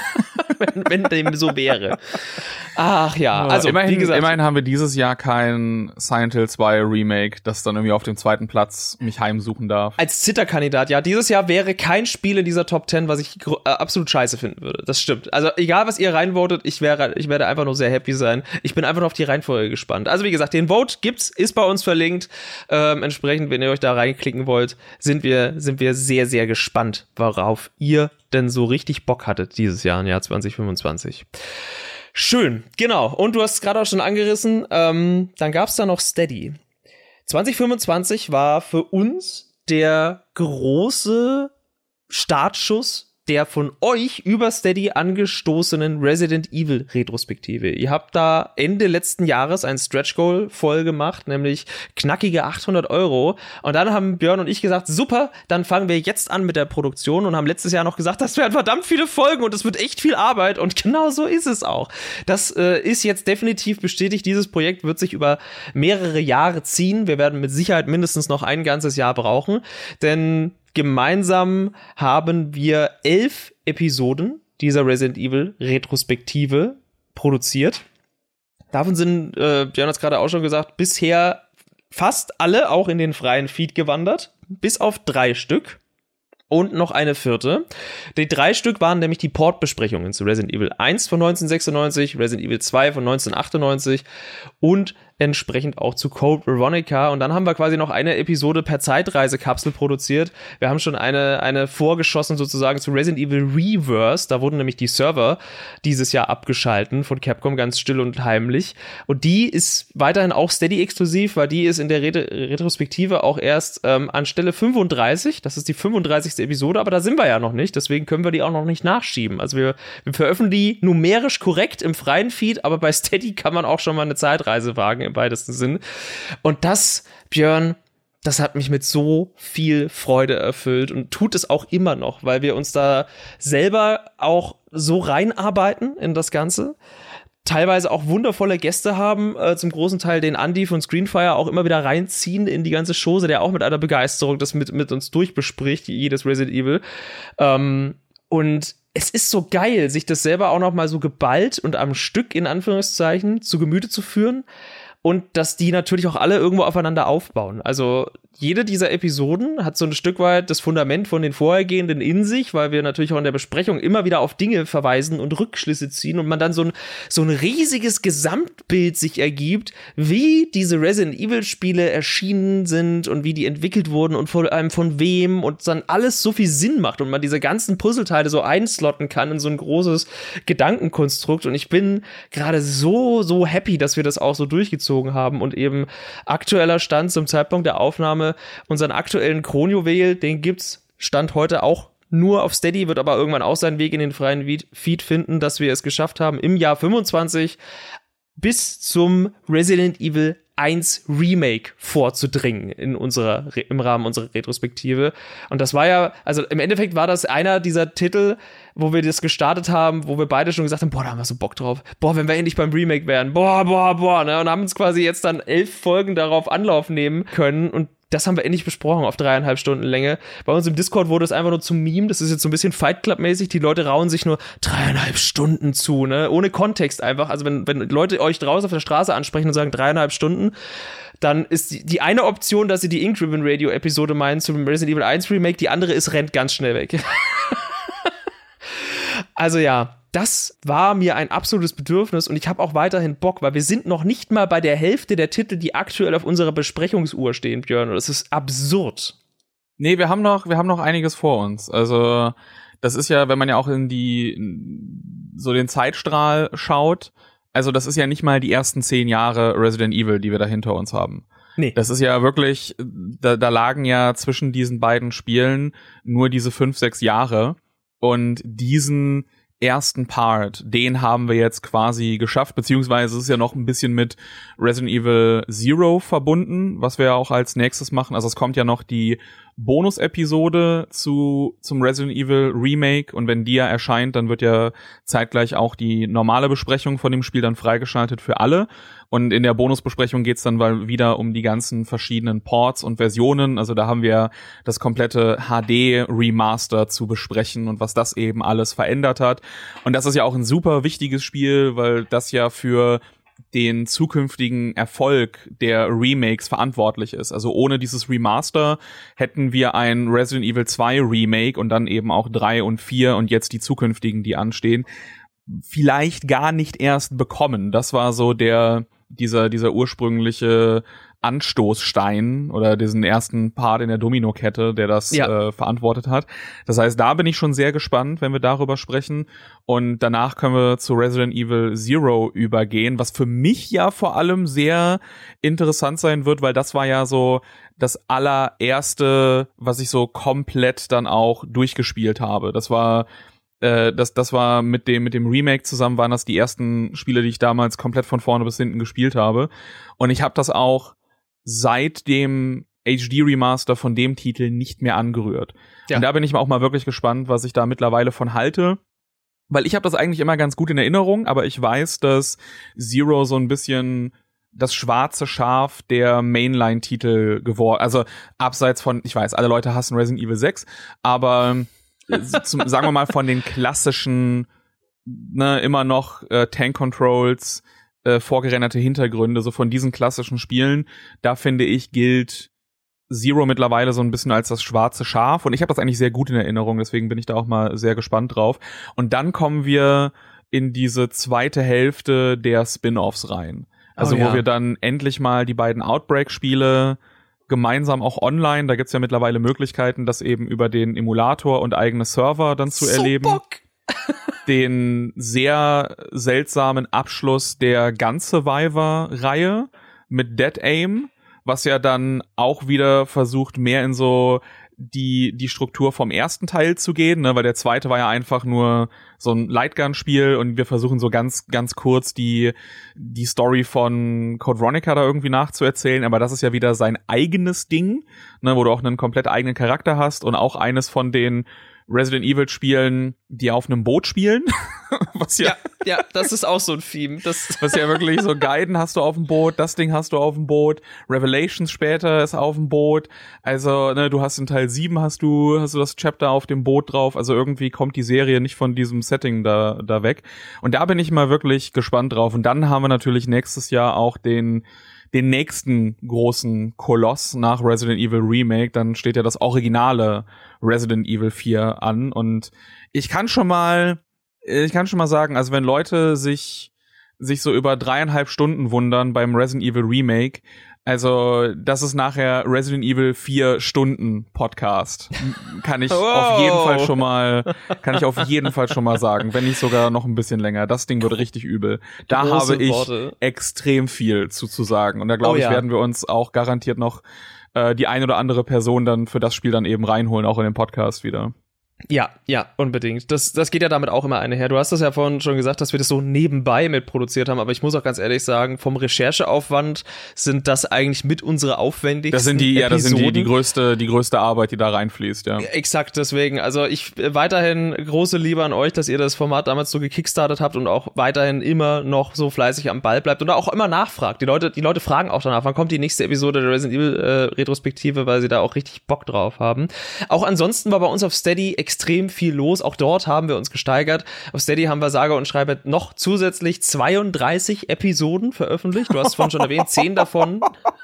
wenn, wenn dem so wäre. Ach ja, also immerhin, wie gesagt, immerhin haben wir dieses Jahr kein Silent Hill zwei Remake, das dann irgendwie auf dem zweiten Platz mich heimsuchen darf. Als Zitterkandidat, ja, dieses Jahr wäre kein Spiel in dieser Top zehn, was ich gr- äh, absolut scheiße finden würde. Das stimmt. Also egal, was ihr reinvotet, ich wäre, ich werde einfach nur sehr happy sein. Ich bin einfach nur auf die Reihenfolge gespannt. Also wie gesagt, den Vote gibt's, ist bei uns verlinkt. Ähm, entsprechend, wenn ihr euch da reinklicken wollt, sind wir, sind wir sehr, sehr gespannt, worauf ihr denn so richtig Bock hattet dieses Jahr, im Jahr zwanzig fünfundzwanzig. Schön, genau. Und du hast es gerade auch schon angerissen, ähm, dann gab's da noch Steady. zwanzig fünfundzwanzig war für uns der große Startschuss der von euch über Steady angestoßenen Resident Evil Retrospektive. Ihr habt da Ende letzten Jahres ein Stretch Goal voll gemacht, nämlich knackige achthundert Euro. Und dann haben Björn und ich gesagt, super, dann fangen wir jetzt an mit der Produktion und haben letztes Jahr noch gesagt, das werden verdammt viele Folgen und es wird echt viel Arbeit. Und genau so ist es auch. Das äh, ist jetzt definitiv bestätigt. Dieses Projekt wird sich über mehrere Jahre ziehen. Wir werden mit Sicherheit mindestens noch ein ganzes Jahr brauchen, denn gemeinsam haben wir elf Episoden dieser Resident Evil Retrospektive produziert. Davon sind, äh, Björn hat es gerade auch schon gesagt, bisher fast alle auch in den freien Feed gewandert, bis auf drei Stück und noch eine vierte. Die drei Stück waren nämlich die Portbesprechungen zu Resident Evil eins von neunzehnhundertsechsundneunzig, Resident Evil zwei von neunzehnhundertachtundneunzig und entsprechend auch zu Code Veronica. Und dann haben wir quasi noch eine Episode per Zeitreisekapsel produziert. Wir haben schon eine, eine vorgeschossen sozusagen zu Resident Evil Reverse. Da wurden nämlich die Server dieses Jahr abgeschalten von Capcom, ganz still und heimlich. Und die ist weiterhin auch Steady-exklusiv, weil die ist in der Ret- Retrospektive auch erst ähm, an Stelle fünfunddreißig. Das ist die fünfunddreißigste Episode, aber da sind wir ja noch nicht. Deswegen können wir die auch noch nicht nachschieben. Also wir, wir veröffentlichen die numerisch korrekt im freien Feed, aber bei Steady kann man auch schon mal eine Zeitreise wagen, im weitesten Sinn. Und das, Björn, das hat mich mit so viel Freude erfüllt und tut es auch immer noch, weil wir uns da selber auch so reinarbeiten in das Ganze. Teilweise auch wundervolle Gäste haben, äh, zum großen Teil den Andy von Screenfire auch immer wieder reinziehen in die ganze Chose, der auch mit einer Begeisterung das mit, mit uns durchbespricht, jedes Resident Evil. Ähm, und es ist so geil, sich das selber auch noch mal so geballt und am Stück in Anführungszeichen zu Gemüte zu führen. Und dass die natürlich auch alle irgendwo aufeinander aufbauen. Also jede dieser Episoden hat so ein Stück weit das Fundament von den vorhergehenden in sich, weil wir natürlich auch in der Besprechung immer wieder auf Dinge verweisen und Rückschlüsse ziehen und man dann so ein, so ein riesiges Gesamtbild sich ergibt, wie diese Resident Evil Spiele erschienen sind und wie die entwickelt wurden und vor allem von wem und dann alles so viel Sinn macht und man diese ganzen Puzzleteile so einslotten kann in so ein großes Gedankenkonstrukt. Und ich bin gerade so, so happy, dass wir das auch so durchgezogen haben und eben aktueller Stand zum Zeitpunkt der Aufnahme, unseren aktuellen Kronjuwel, den gibt's Stand heute auch nur auf Steady, wird aber irgendwann auch seinen Weg in den freien Feed finden, dass wir es geschafft haben, im Jahr fünfundzwanzig bis zum Resident Evil eins Remake vorzudringen in unserer, im Rahmen unserer Retrospektive. Und das war ja, also im Endeffekt war das einer dieser Titel, wo wir das gestartet haben, wo wir beide schon gesagt haben, boah, da haben wir so Bock drauf. Boah, wenn wir endlich beim Remake wären. Boah, boah, boah, ne? Und haben uns quasi jetzt dann elf Folgen darauf Anlauf nehmen können und das haben wir endlich besprochen auf dreieinhalb Stunden Länge. Bei uns im Discord wurde es einfach nur zum Meme. Das ist jetzt so ein bisschen Fight Club-mäßig. Die Leute rauen sich nur dreieinhalb Stunden zu, ne? Ohne Kontext einfach. Also wenn, wenn Leute euch draußen auf der Straße ansprechen und sagen dreieinhalb Stunden, dann ist die, die eine Option, dass sie die Ink Ribbon Radio Episode meinen zum Resident Evil eins Remake. Die andere ist, rennt ganz schnell weg. Also ja, das war mir ein absolutes Bedürfnis und ich habe auch weiterhin Bock, weil wir sind noch nicht mal bei der Hälfte der Titel, die aktuell auf unserer Besprechungsuhr stehen, Björn. Und das ist absurd. Nee, wir haben noch, wir haben noch einiges vor uns. Also, das ist ja, wenn man ja auch in die, in so den Zeitstrahl schaut, also das ist ja nicht mal die ersten zehn Jahre Resident Evil, die wir da hinter uns haben. Nee. Das ist ja wirklich, da, da lagen ja zwischen diesen beiden Spielen nur diese fünf, sechs Jahre und diesen ersten Part, den haben wir jetzt quasi geschafft, beziehungsweise es ist ja noch ein bisschen mit Resident Evil Zero verbunden, was wir ja auch als nächstes machen. Also es kommt ja noch die Bonus-Episode zu zum Resident Evil Remake und wenn die ja erscheint, dann wird ja zeitgleich auch die normale Besprechung von dem Spiel dann freigeschaltet für alle. Und in der Bonusbesprechung geht's dann mal wieder um die ganzen verschiedenen Ports und Versionen. Also da haben wir das komplette H D-Remaster zu besprechen und was das eben alles verändert hat. Und das ist ja auch ein super wichtiges Spiel, weil das ja für den zukünftigen Erfolg der Remakes verantwortlich ist. Also ohne dieses Remaster hätten wir ein Resident Evil zwei Remake und dann eben auch drei und vier und jetzt die zukünftigen, die anstehen, vielleicht gar nicht erst bekommen. Das war so der dieser, dieser ursprüngliche Anstoßstein oder diesen ersten Part in der Domino-Kette, der das ja. äh, verantwortet hat. Das heißt, da bin ich schon sehr gespannt, wenn wir darüber sprechen. Und danach können wir zu Resident Evil Zero übergehen, was für mich ja vor allem sehr interessant sein wird, weil das war ja so das allererste, was ich so komplett dann auch durchgespielt habe. Das war äh, das das war mit dem mit dem Remake zusammen, waren das die ersten Spiele, die ich damals komplett von vorne bis hinten gespielt habe. Und ich habe das auch seit dem H D-Remaster von dem Titel nicht mehr angerührt. Ja. Und da bin ich auch mal wirklich gespannt, was ich da mittlerweile von halte. Weil ich habe das eigentlich immer ganz gut in Erinnerung, aber ich weiß, dass Zero so ein bisschen das schwarze Schaf der Mainline-Titel geworden, also abseits von, ich weiß, alle Leute hassen Resident Evil sechs, aber zum, sagen wir mal von den klassischen, ne, immer noch äh, Tank-Controls, äh, vorgerenderte Hintergründe, so von diesen klassischen Spielen, da finde ich, gilt Zero mittlerweile so ein bisschen als das schwarze Schaf und ich habe das eigentlich sehr gut in Erinnerung, deswegen bin ich da auch mal sehr gespannt drauf. Und dann kommen wir in diese zweite Hälfte der Spin-Offs rein. Also oh, ja. wo wir dann endlich mal die beiden Outbreak-Spiele gemeinsam auch online, da gibt's ja mittlerweile Möglichkeiten, das eben über den Emulator und eigene Server dann zu so erleben. Bock. Den sehr seltsamen Abschluss der Gun Survivor-Reihe mit Dead Aim, was ja dann auch wieder versucht, mehr in so die die Struktur vom ersten Teil zu gehen, ne, weil der zweite war ja einfach nur so ein Lightgun-Spiel und wir versuchen so ganz ganz kurz die die Story von Code Veronica da irgendwie nachzuerzählen, aber das ist ja wieder sein eigenes Ding, ne, wo du auch einen komplett eigenen Charakter hast und auch eines von den Resident Evil Spielen, die auf einem Boot spielen. Was ja, ja, ja, das ist auch so ein Theme. Das was ja wirklich so, Gaiden hast du auf dem Boot, das Ding hast du auf dem Boot, Revelations später ist auf dem Boot. Also, ne, du hast in Teil sieben hast du, hast du das Chapter auf dem Boot drauf. Also irgendwie kommt die Serie nicht von diesem Setting da, da weg. Und da bin ich mal wirklich gespannt drauf. Und dann haben wir natürlich nächstes Jahr auch den, den nächsten großen Koloss nach Resident Evil Remake. Dann steht ja das originale Resident Evil vier an. Und ich kann schon mal, ich kann schon mal sagen, also wenn Leute sich, sich so über dreieinhalb Stunden wundern beim Resident Evil Remake, also das ist nachher Resident Evil vier Stunden Podcast. Kann ich wow. auf jeden Fall schon mal, kann ich auf jeden Fall schon mal sagen, wenn nicht sogar noch ein bisschen länger. Das Ding wird richtig übel. Da Große habe ich Worte. extrem viel zu, zu sagen. Und da glaube oh, ich, ja. werden wir uns auch garantiert noch äh, die ein oder andere Person dann für das Spiel dann eben reinholen, auch in den Podcast wieder. Ja, ja, unbedingt. Das, das geht ja damit auch immer einher. Du hast das ja vorhin schon gesagt, dass wir das so nebenbei mitproduziert haben, aber ich muss auch ganz ehrlich sagen, vom Rechercheaufwand sind das eigentlich mit unsere aufwendigsten Das sind die, ja, das Episoden. sind die, die größte, die größte Arbeit, die da reinfließt, ja. Exakt, deswegen. Also ich äh, weiterhin große Liebe an euch, dass ihr das Format damals so gekickstartet habt und auch weiterhin immer noch so fleißig am Ball bleibt und auch immer nachfragt. Die Leute, die Leute fragen auch danach, wann kommt die nächste Episode der Resident Evil äh, Retrospektive, weil sie da auch richtig Bock drauf haben. Auch ansonsten war bei uns auf Steady extrem viel los. Auch dort haben wir uns gesteigert. Auf Steady haben wir sage und schreibe noch zusätzlich zweiunddreißig Episoden veröffentlicht. Du hast es vorhin schon erwähnt, zehn davon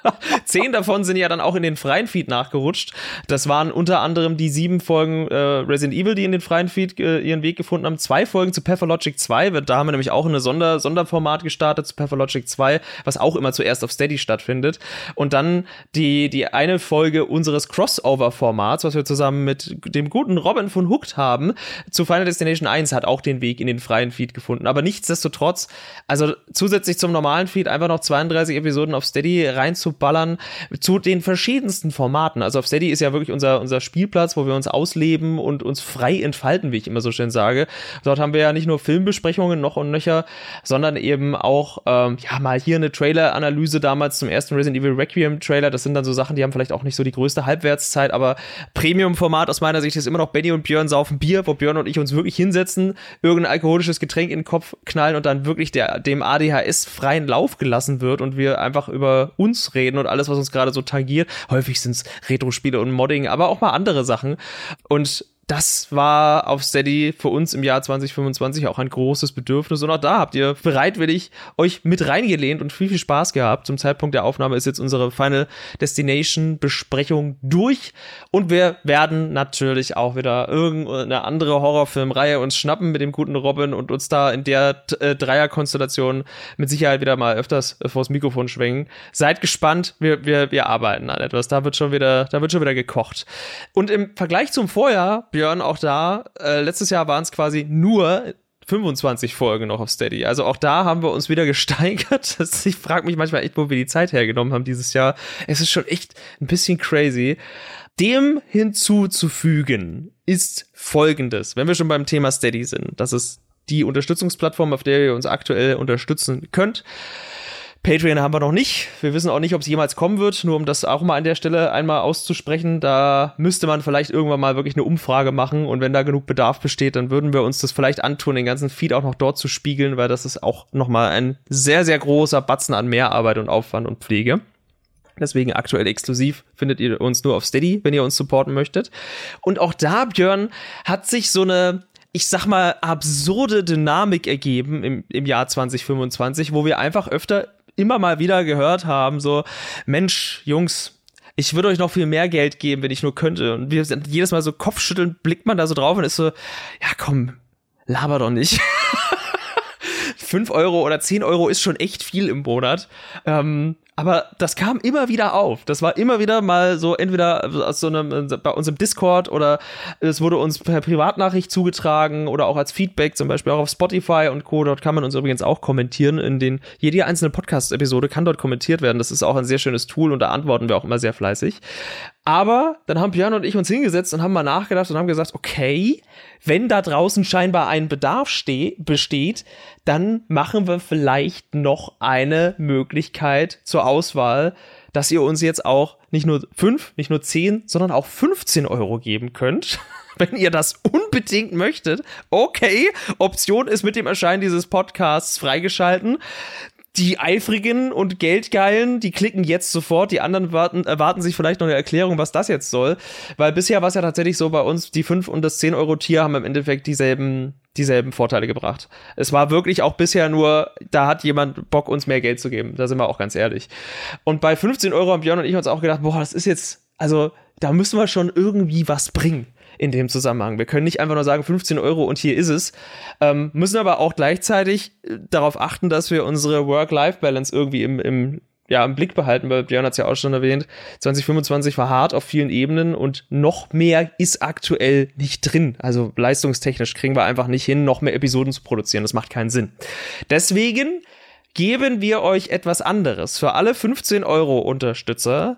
zehn davon sind ja dann auch in den freien Feed nachgerutscht. Das waren unter anderem die sieben Folgen äh, Resident Evil, die in den freien Feed äh, ihren Weg gefunden haben. Zwei Folgen zu Pathologic zwei. Da haben wir nämlich auch eine Sonder Sonderformat gestartet zu Pathologic zwei, was auch immer zuerst auf Steady stattfindet. Und dann die, die eine Folge unseres Crossover-Formats, was wir zusammen mit dem guten Robin von Hooked haben, zu Final Destination eins, hat auch den Weg in den freien Feed gefunden. Aber nichtsdestotrotz, also zusätzlich zum normalen Feed einfach noch zweiunddreißig Episoden auf Steady reinzuballern zu den verschiedensten Formaten. Also auf Steady ist ja wirklich unser, unser Spielplatz, wo wir uns ausleben und uns frei entfalten, wie ich immer so schön sage. Dort haben wir ja nicht nur Filmbesprechungen noch und nöcher, sondern eben auch, ähm, ja, mal hier eine Trailer-Analyse damals zum ersten Resident Evil Requiem-Trailer. Das sind dann so Sachen, die haben vielleicht auch nicht so die größte Halbwertszeit, aber Premium-Format aus meiner Sicht ist immer noch Benny und Björn saufen Bier, wo Björn und ich uns wirklich hinsetzen, irgendein alkoholisches Getränk in den Kopf knallen und dann wirklich der, dem A D H S freien Lauf gelassen wird und wir einfach über uns reden und alles, was uns gerade so tangiert. Häufig sind es Retro-Spiele und Modding, aber auch mal andere Sachen. Und das war auf Steady für uns im Jahr zwanzig fünfundzwanzig auch ein großes Bedürfnis. Und auch da habt ihr bereitwillig euch mit reingelehnt und viel, viel Spaß gehabt. Zum Zeitpunkt der Aufnahme ist jetzt unsere Final Destination Besprechung durch. Und wir werden natürlich auch wieder irgendeine andere Horrorfilmreihe uns schnappen mit dem guten Robin und uns da in der äh, Dreierkonstellation mit Sicherheit wieder mal öfters äh, vors Mikrofon schwingen. Seid gespannt, wir, wir, wir arbeiten an etwas. Da wird schon wieder, da wird schon wieder gekocht. Und im Vergleich zum Vorjahr, Björn, auch da, äh, letztes Jahr waren es quasi nur fünfundzwanzig Folgen noch auf Steady. Also auch da haben wir uns wieder gesteigert. Das, ich frage mich manchmal echt, wo wir die Zeit hergenommen haben dieses Jahr. Es ist schon echt ein bisschen crazy. Dem hinzuzufügen ist Folgendes, wenn wir schon beim Thema Steady sind. Das ist die Unterstützungsplattform, auf der ihr uns aktuell unterstützen könnt. Patreon haben wir noch nicht. Wir wissen auch nicht, ob es jemals kommen wird, nur um das auch mal an der Stelle einmal auszusprechen. Da müsste man vielleicht irgendwann mal wirklich eine Umfrage machen und wenn da genug Bedarf besteht, dann würden wir uns das vielleicht antun, den ganzen Feed auch noch dort zu spiegeln, weil das ist auch nochmal ein sehr, sehr großer Batzen an Mehrarbeit und Aufwand und Pflege. Deswegen aktuell exklusiv findet ihr uns nur auf Steady, wenn ihr uns supporten möchtet. Und auch da, Björn, hat sich so eine, ich sag mal, absurde Dynamik ergeben im, im Jahr zwanzig fünfundzwanzig, wo wir einfach öfter immer mal wieder gehört haben, so, Mensch, Jungs, ich würde euch noch viel mehr Geld geben, wenn ich nur könnte. Und wir sind jedes Mal so kopfschüttelnd, blickt man da so drauf und ist so, ja komm, laber doch nicht. fünf Euro oder zehn Euro ist schon echt viel im Monat. Ähm, aber das kam immer wieder auf. Das war immer wieder mal so, entweder aus so einem, bei uns im Discord oder es wurde uns per Privatnachricht zugetragen oder auch als Feedback, zum Beispiel auch auf Spotify und Co. Dort kann man uns übrigens auch kommentieren. In den, jede einzelne Podcast-Episode kann dort kommentiert werden. Das ist auch ein sehr schönes Tool und da antworten wir auch immer sehr fleißig. Aber dann haben Björn und ich uns hingesetzt und haben mal nachgedacht und haben gesagt, okay, wenn da draußen scheinbar ein Bedarf ste- besteht, dann machen wir vielleicht noch eine Möglichkeit zur Auswahl, dass ihr uns jetzt auch nicht nur fünf, nicht nur zehn, sondern auch fünfzehn Euro geben könnt. Wenn ihr das unbedingt möchtet, okay, Option ist mit dem Erscheinen dieses Podcasts freigeschalten. Die Eifrigen und Geldgeilen, die klicken jetzt sofort, die anderen warten, erwarten sich vielleicht noch eine Erklärung, was das jetzt soll, weil bisher war es ja tatsächlich so bei uns, die fünf und das zehn Euro Tier haben im Endeffekt dieselben, dieselben Vorteile gebracht. Es war wirklich auch bisher nur, da hat jemand Bock, uns mehr Geld zu geben, da sind wir auch ganz ehrlich. Und bei fünfzehn Euro haben Björn und ich uns auch gedacht, boah, das ist jetzt, also da müssen wir schon irgendwie was bringen in dem Zusammenhang. Wir können nicht einfach nur sagen, fünfzehn Euro und hier ist es. Ähm, müssen aber auch gleichzeitig darauf achten, dass wir unsere Work-Life-Balance irgendwie im, im, ja, im Blick behalten, weil Björn hat es ja auch schon erwähnt, zwanzig fünfundzwanzig war hart auf vielen Ebenen und noch mehr ist aktuell nicht drin. Also leistungstechnisch kriegen wir einfach nicht hin, noch mehr Episoden zu produzieren. Das macht keinen Sinn. Deswegen geben wir euch etwas anderes. Für alle fünfzehn Euro Unterstützer.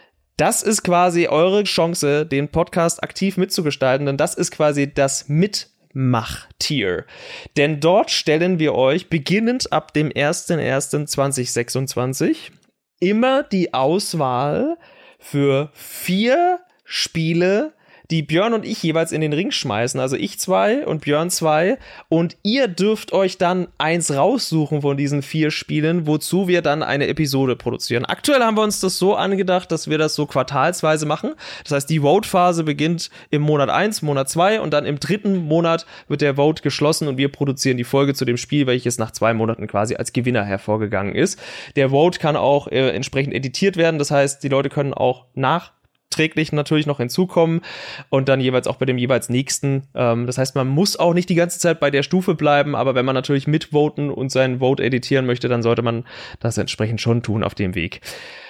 Das ist quasi eure Chance, den Podcast aktiv mitzugestalten, denn das ist quasi das Mitmach-Tier. Denn dort stellen wir euch, beginnend ab dem erster erster zweitausendsechsundzwanzig, immer die Auswahl für vier Spiele, die Björn und ich jeweils in den Ring schmeißen, also ich zwei und Björn zwei, und ihr dürft euch dann eins raussuchen von diesen vier Spielen, wozu wir dann eine Episode produzieren. Aktuell haben wir uns das so angedacht, dass wir das so quartalsweise machen. Das heißt, die Vote-Phase beginnt im Monat eins, Monat zwei und dann im dritten Monat wird der Vote geschlossen und wir produzieren die Folge zu dem Spiel, welches nach zwei Monaten quasi als Gewinner hervorgegangen ist. Der Vote kann auch äh, entsprechend editiert werden, das heißt, die Leute können auch nach träglich natürlich noch hinzukommen und dann jeweils auch bei dem jeweils nächsten. Ähm, das heißt, man muss auch nicht die ganze Zeit bei der Stufe bleiben, aber wenn man natürlich mitvoten und seinen Vote editieren möchte, dann sollte man das entsprechend schon tun auf dem Weg.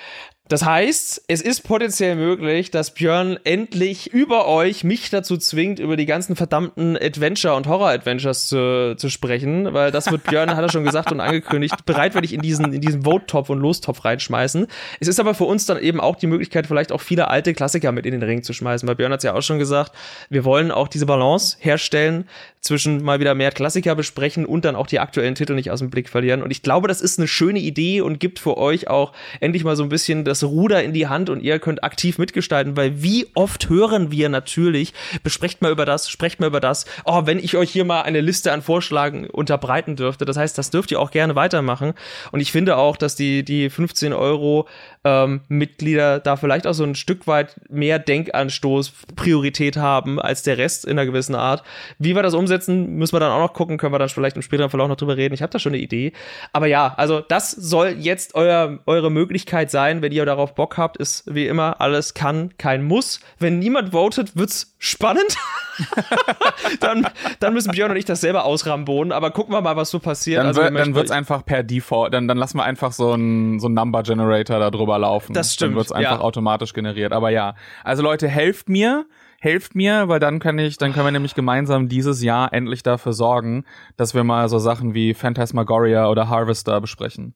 Das heißt, es ist potenziell möglich, dass Björn endlich über euch mich dazu zwingt, über die ganzen verdammten Adventure- und Horror-Adventures zu, zu sprechen, weil das wird Björn, hat er schon gesagt und angekündigt, bereitwillig in diesen, in diesen Vote-Topf und Lostopf reinschmeißen. Es ist aber für uns dann eben auch die Möglichkeit, vielleicht auch viele alte Klassiker mit in den Ring zu schmeißen, weil Björn hat es ja auch schon gesagt, wir wollen auch diese Balance herstellen zwischen mal wieder mehr Klassiker besprechen und dann auch die aktuellen Titel nicht aus dem Blick verlieren. Und ich glaube, das ist eine schöne Idee und gibt für euch auch endlich mal so ein bisschen das Ruder in die Hand und ihr könnt aktiv mitgestalten, weil wie oft hören wir natürlich, besprecht mal über das, sprecht mal über das, oh, wenn ich euch hier mal eine Liste an Vorschlägen unterbreiten dürfte. Das heißt, das dürft ihr auch gerne weitermachen. Und ich finde auch, dass die, die fünfzehn Euro ähm, Mitglieder da vielleicht auch so ein Stück weit mehr Denkanstoß, Priorität haben als der Rest in einer gewissen Art. Wie wir das umsetzen, müssen wir dann auch noch gucken, können wir dann vielleicht im späteren Verlauf noch drüber reden. Ich habe da schon eine Idee. Aber ja, also das soll jetzt euer, eure Möglichkeit sein, wenn ihr darauf Bock habt, ist wie immer alles kann, kein Muss. Wenn niemand votet, wird's spannend. dann, dann müssen Björn und ich das selber ausrambonen, aber gucken wir mal, was so passiert. Dann, also, wird, dann wird's einfach per Default, dann, dann lassen wir einfach so einen so einen Number Generator da drüber laufen. Das stimmt. Dann wird's einfach ja. automatisch generiert. Aber ja, also Leute, helft mir, helft mir, weil dann kann ich, dann können wir nämlich gemeinsam dieses Jahr endlich dafür sorgen, dass wir mal so Sachen wie Phantasmagoria oder Harvester besprechen.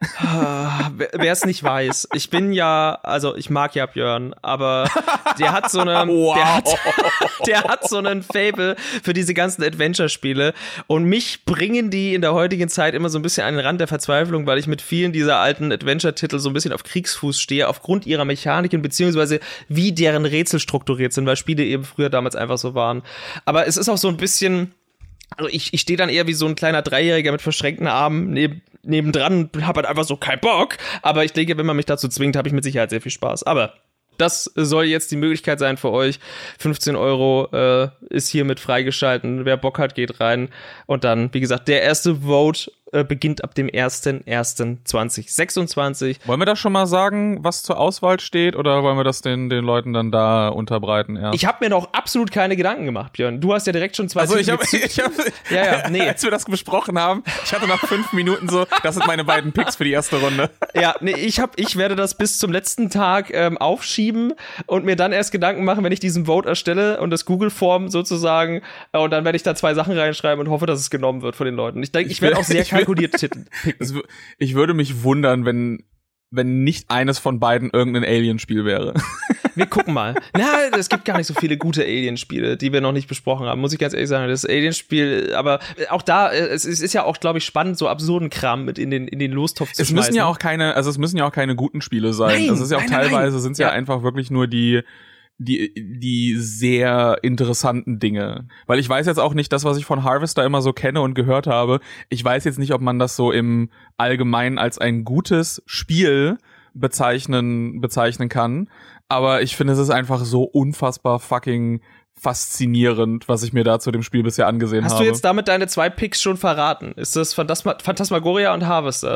Wer es nicht weiß, ich bin ja, also ich mag ja Björn, aber der hat so eine, wow. der hat, der hat so einen Faible für diese ganzen Adventure-Spiele und mich bringen die in der heutigen Zeit immer so ein bisschen an den Rand der Verzweiflung, weil ich mit vielen dieser alten Adventure-Titel so ein bisschen auf Kriegsfuß stehe, aufgrund ihrer Mechaniken, beziehungsweise wie deren Rätsel strukturiert sind, weil Spiele eben früher damals einfach so waren. Aber es ist auch so ein bisschen, also ich, ich stehe dann eher wie so ein kleiner Dreijähriger mit verschränkten Armen neben, nebendran und habe halt einfach so keinen Bock. Aber ich denke, wenn man mich dazu zwingt, habe ich mit Sicherheit sehr viel Spaß. Aber das soll jetzt die Möglichkeit sein für euch. fünfzehn Euro äh, ist hiermit freigeschalten. Wer Bock hat, geht rein. Und dann, wie gesagt, der erste Vote äh, beginnt ab dem ersten ersten zweitausendsechsundzwanzig. Wollen wir da schon mal sagen, was zur Auswahl steht, oder wollen wir das den, den Leuten dann da unterbreiten erst? Ich habe mir noch absolut keine Gedanken gemacht, Björn. Du hast ja direkt schon zwei Also ich Titel habe, ich hab, ja, ja, nee. als wir das besprochen haben, ich hatte nach fünf Minuten so, das sind meine beiden Picks für die erste Runde. Ja, nee, ich hab, ich werde das bis zum letzten Tag ähm, aufschieben und mir dann erst Gedanken machen, wenn ich diesen Vote erstelle und das Google-Form sozusagen, äh, und dann werde ich da zwei Sachen reinschreiben und hoffe, dass es genommen wird von den Leuten. Ich denke, ich werde auch sehr kalkuliert tippen. Es, ich würde mich wundern, wenn wenn nicht eines von beiden irgendein Alien-Spiel wäre. Wir gucken mal. Na, es gibt gar nicht so viele gute Alien-Spiele, die wir noch nicht besprochen haben, muss ich ganz ehrlich sagen. Das Alien-Spiel, aber auch da, es ist ja auch, glaube ich, spannend, so absurden Kram mit in den in den Lostopf zu es schmeißen. Es müssen ja auch keine, also es müssen ja auch keine guten Spiele sein. Nein, das ist ja auch nein, teilweise nein. sind es ja. ja einfach wirklich nur die die die sehr interessanten Dinge. Weil ich weiß jetzt auch nicht, das, was ich von Harvester immer so kenne und gehört habe, ich weiß jetzt nicht, ob man das so im Allgemeinen als ein gutes Spiel bezeichnen bezeichnen kann, aber ich finde, es ist einfach so unfassbar fucking faszinierend, was ich mir da zu dem Spiel bisher angesehen Hast habe. Hast du jetzt damit deine zwei Picks schon verraten? Ist das Phantasma- Phantasmagoria und Harvester?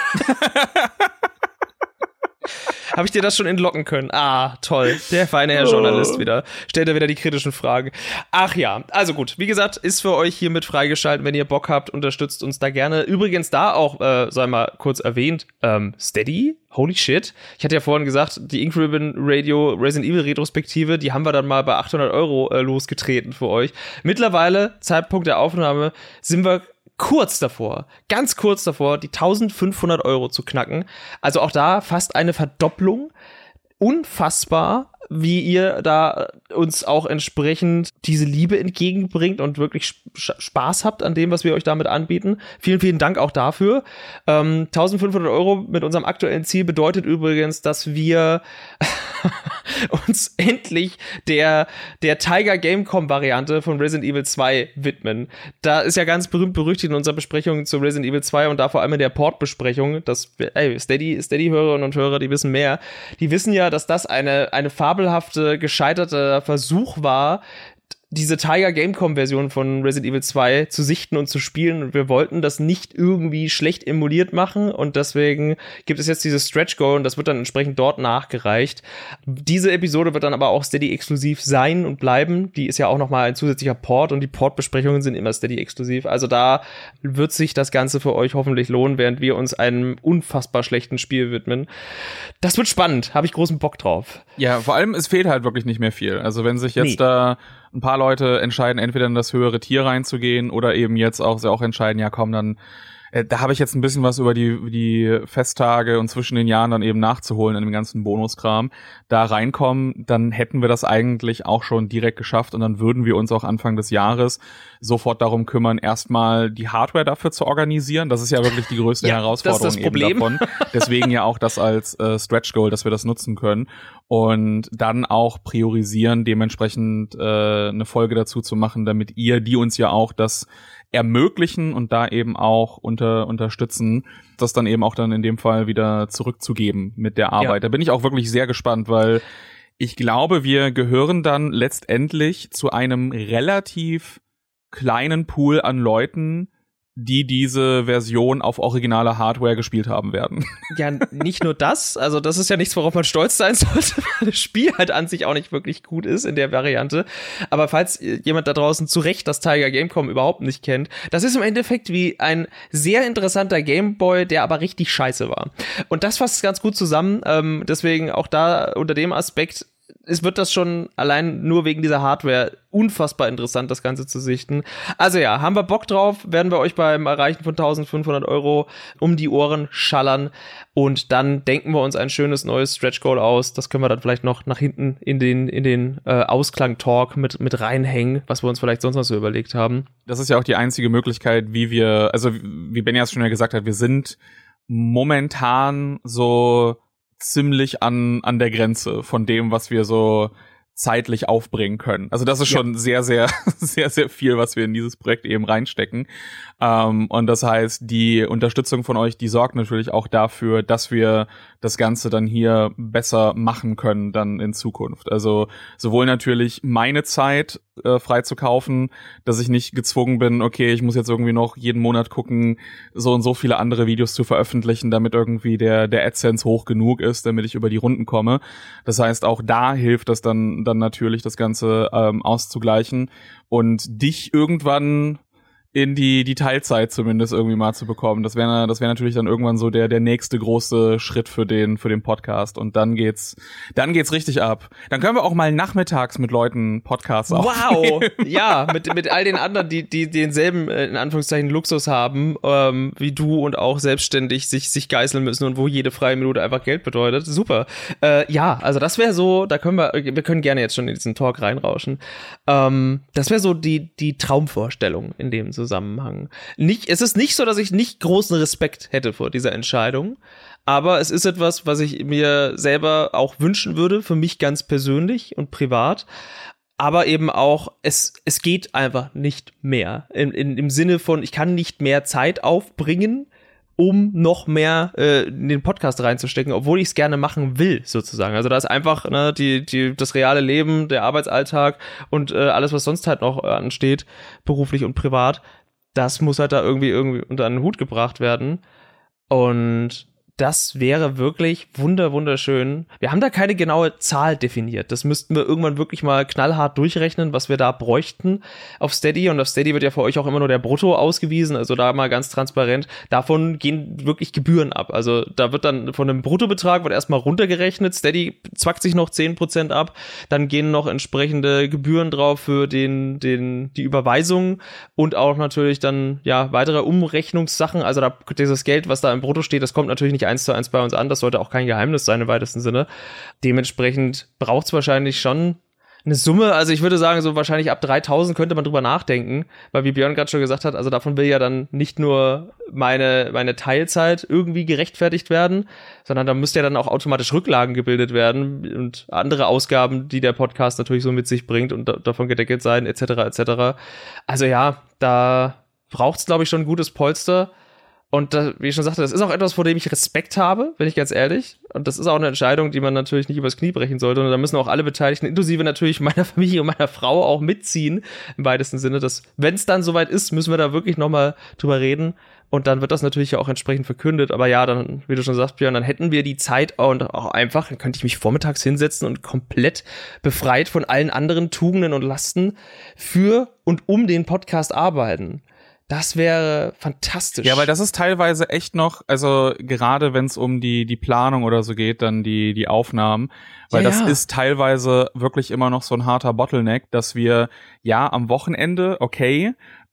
Habe ich dir das schon entlocken können? Ah, toll. Der feine Herr Journalist wieder. Stellt er wieder die kritischen Fragen. Ach ja, also gut. Wie gesagt, ist für euch hiermit freigeschaltet. Wenn ihr Bock habt, unterstützt uns da gerne. Übrigens da auch, äh, sei mal kurz erwähnt, ähm, Steady? Holy shit. Ich hatte ja vorhin gesagt, die Ink Ribbon Radio Resident Evil Retrospektive, die haben wir dann mal bei achthundert Euro äh, losgetreten für euch. Mittlerweile, Zeitpunkt der Aufnahme, sind wir kurz davor, ganz kurz davor, die eintausendfünfhundert Euro zu knacken. Also auch da fast eine Verdopplung. Unfassbar, wie ihr da uns auch entsprechend diese Liebe entgegenbringt und wirklich Spaß habt an dem, was wir euch damit anbieten. Vielen, vielen Dank auch dafür. Ähm, eintausendfünfhundert Euro mit unserem aktuellen Ziel bedeutet übrigens, dass wir uns endlich der, der Tiger Gamecom-Variante von Resident Evil zwei widmen. Da ist ja ganz berühmt berüchtigt in unserer Besprechung zu Resident Evil zwei und da vor allem in der Port-Besprechung, dass, ey, Steady, Steady-Hörerinnen und Hörer, die wissen mehr, die wissen ja, dass das eine, eine fabelhafte, gescheiterter Versuch war, diese Tiger Gamecom-Version von Resident Evil zwei zu sichten und zu spielen. Und wir wollten das nicht irgendwie schlecht emuliert machen. Und deswegen gibt es jetzt dieses Stretch Goal und das wird dann entsprechend dort nachgereicht. Diese Episode wird dann aber auch Steady-exklusiv sein und bleiben. Die ist ja auch nochmal ein zusätzlicher Port und die Port-Besprechungen sind immer Steady-exklusiv. Also da wird sich das Ganze für euch hoffentlich lohnen, während wir uns einem unfassbar schlechten Spiel widmen. Das wird spannend. Habe ich großen Bock drauf. Ja, vor allem, es fehlt halt wirklich nicht mehr viel. Also wenn sich jetzt nee. da ein paar Leute entscheiden, entweder in das höhere Tier reinzugehen oder eben jetzt auch, sie auch entscheiden, ja komm, dann Äh, da habe ich jetzt ein bisschen was über die, die Festtage und zwischen den Jahren dann eben nachzuholen in dem ganzen Bonuskram. Da reinkommen, dann hätten wir das eigentlich auch schon direkt geschafft und dann würden wir uns auch Anfang des Jahres sofort darum kümmern, erstmal die Hardware dafür zu organisieren. Das ist ja wirklich die größte ja, Herausforderung das ist das eben davon. Deswegen ja auch das als äh, Stretch Goal, dass wir das nutzen können. Und dann auch priorisieren, dementsprechend äh, eine Folge dazu zu machen, damit ihr, die uns ja auch das ermöglichen und da eben auch unter unterstützen, das dann eben auch dann in dem Fall wieder zurückzugeben mit der Arbeit. Ja. Da bin ich auch wirklich sehr gespannt, weil ich glaube, wir gehören dann letztendlich zu einem relativ kleinen Pool an Leuten, die diese Version auf originaler Hardware gespielt haben werden. Ja, nicht nur das, also das ist ja nichts, worauf man stolz sein sollte, weil das Spiel halt an sich auch nicht wirklich gut ist in der Variante. Aber falls jemand da draußen zu Recht das Tiger Gamecom überhaupt nicht kennt, das ist im Endeffekt wie ein sehr interessanter Gameboy, der aber richtig scheiße war. Und das fasst ganz gut zusammen, ähm, deswegen auch da unter dem Aspekt, es wird das schon allein nur wegen dieser Hardware unfassbar interessant, das Ganze zu sichten. Also ja, haben wir Bock drauf, werden wir euch beim Erreichen von eintausendfünfhundert Euro um die Ohren schallern und dann denken wir uns ein schönes neues Stretch Goal aus. Das können wir dann vielleicht noch nach hinten in den in den äh, Ausklang-Talk mit mit reinhängen, was wir uns vielleicht sonst noch so überlegt haben. Das ist ja auch die einzige Möglichkeit, wie wir, also wie Benjas schon ja gesagt hat, wir sind momentan so ziemlich an an der Grenze von dem, was wir so zeitlich aufbringen können. Also das ist schon ja. sehr, sehr, sehr, sehr viel, was wir in dieses Projekt eben reinstecken. Ähm, und das heißt, die Unterstützung von euch, die sorgt natürlich auch dafür, dass wir das Ganze dann hier besser machen können dann in Zukunft. Also sowohl natürlich meine Zeit äh, frei zu kaufen, dass ich nicht gezwungen bin, okay, ich muss jetzt irgendwie noch jeden Monat gucken, so und so viele andere Videos zu veröffentlichen, damit irgendwie der der AdSense hoch genug ist, damit ich über die Runden komme. Das heißt, auch da hilft das dann dann natürlich, das Ganze ähm, auszugleichen und dich irgendwann in die die Teilzeit zumindest irgendwie mal zu bekommen. Das wäre das wäre natürlich dann irgendwann so der der nächste große Schritt für den für den Podcast und dann geht's dann geht's richtig ab. Dann können wir auch mal nachmittags mit Leuten Podcasts aufnehmen. Wow, ja, mit mit all den anderen, die die denselben in Anführungszeichen Luxus haben, ähm, wie du und auch selbstständig sich sich geißeln müssen und wo jede freie Minute einfach Geld bedeutet. Super. Äh, ja, also das wäre so, da können wir wir können gerne jetzt schon in diesen Talk reinrauschen. Ähm, das wäre so die die Traumvorstellung in dem so Zusammenhang. Nicht, es ist nicht so, dass ich nicht großen Respekt hätte vor dieser Entscheidung, aber es ist etwas, was ich mir selber auch wünschen würde, für mich ganz persönlich und privat, aber eben auch, es es geht einfach nicht mehr. In, in, im Sinne von, ich kann nicht mehr Zeit aufbringen, um noch mehr äh, in den Podcast reinzustecken, obwohl ich es gerne machen will, sozusagen. Also da ist einfach ne, die, die, das reale Leben, der Arbeitsalltag und äh, alles, was sonst halt noch ansteht, beruflich und privat, das muss halt da irgendwie irgendwie unter einen Hut gebracht werden. Und das wäre wirklich wunder wunderschön. Wir haben da keine genaue Zahl definiert. Das müssten wir irgendwann wirklich mal knallhart durchrechnen, was wir da bräuchten auf Steady. Und auf Steady wird ja für euch auch immer nur der Brutto ausgewiesen. Also da mal ganz transparent. Davon gehen wirklich Gebühren ab. Also da wird dann von einem Bruttobetrag wird erstmal runtergerechnet. Steady zwackt sich noch zehn Prozent ab. Dann gehen noch entsprechende Gebühren drauf für den, den, die Überweisung und auch natürlich dann, ja, weitere Umrechnungssachen. Also da, dieses Geld, was da im Brutto steht, das kommt natürlich nicht eins zu eins bei uns an, das sollte auch kein Geheimnis sein im weitesten Sinne. Dementsprechend braucht es wahrscheinlich schon eine Summe, also ich würde sagen, so wahrscheinlich ab dreitausend könnte man drüber nachdenken, weil wie Björn gerade schon gesagt hat, also davon will ja dann nicht nur meine meine Teilzeit irgendwie gerechtfertigt werden, sondern da müsste ja dann auch automatisch Rücklagen gebildet werden und andere Ausgaben, die der Podcast natürlich so mit sich bringt und da, davon gedeckelt sein, et cetera et cetera. Also ja, da braucht es, glaube ich, schon ein gutes Polster. Und da, wie ich schon sagte, das ist auch etwas, vor dem ich Respekt habe, bin ich ganz ehrlich. Und das ist auch eine Entscheidung, die man natürlich nicht übers Knie brechen sollte. Und da müssen auch alle Beteiligten, inklusive natürlich meiner Familie und meiner Frau, auch mitziehen, im weitesten Sinne. Dass, wenn es dann soweit ist, müssen wir da wirklich nochmal drüber reden. Und dann wird das natürlich auch entsprechend verkündet. Aber ja, dann, wie du schon sagst, Björn, dann hätten wir die Zeit und auch einfach, dann könnte ich mich vormittags hinsetzen und komplett befreit von allen anderen Tugenden und Lasten für und um den Podcast arbeiten. Das wäre fantastisch. Ja, weil das ist teilweise echt noch, also gerade wenn es um die die Planung oder so geht, dann die die Aufnahmen, weil ja, das ja. ist teilweise wirklich immer noch so ein harter Bottleneck, dass wir ja am Wochenende, okay,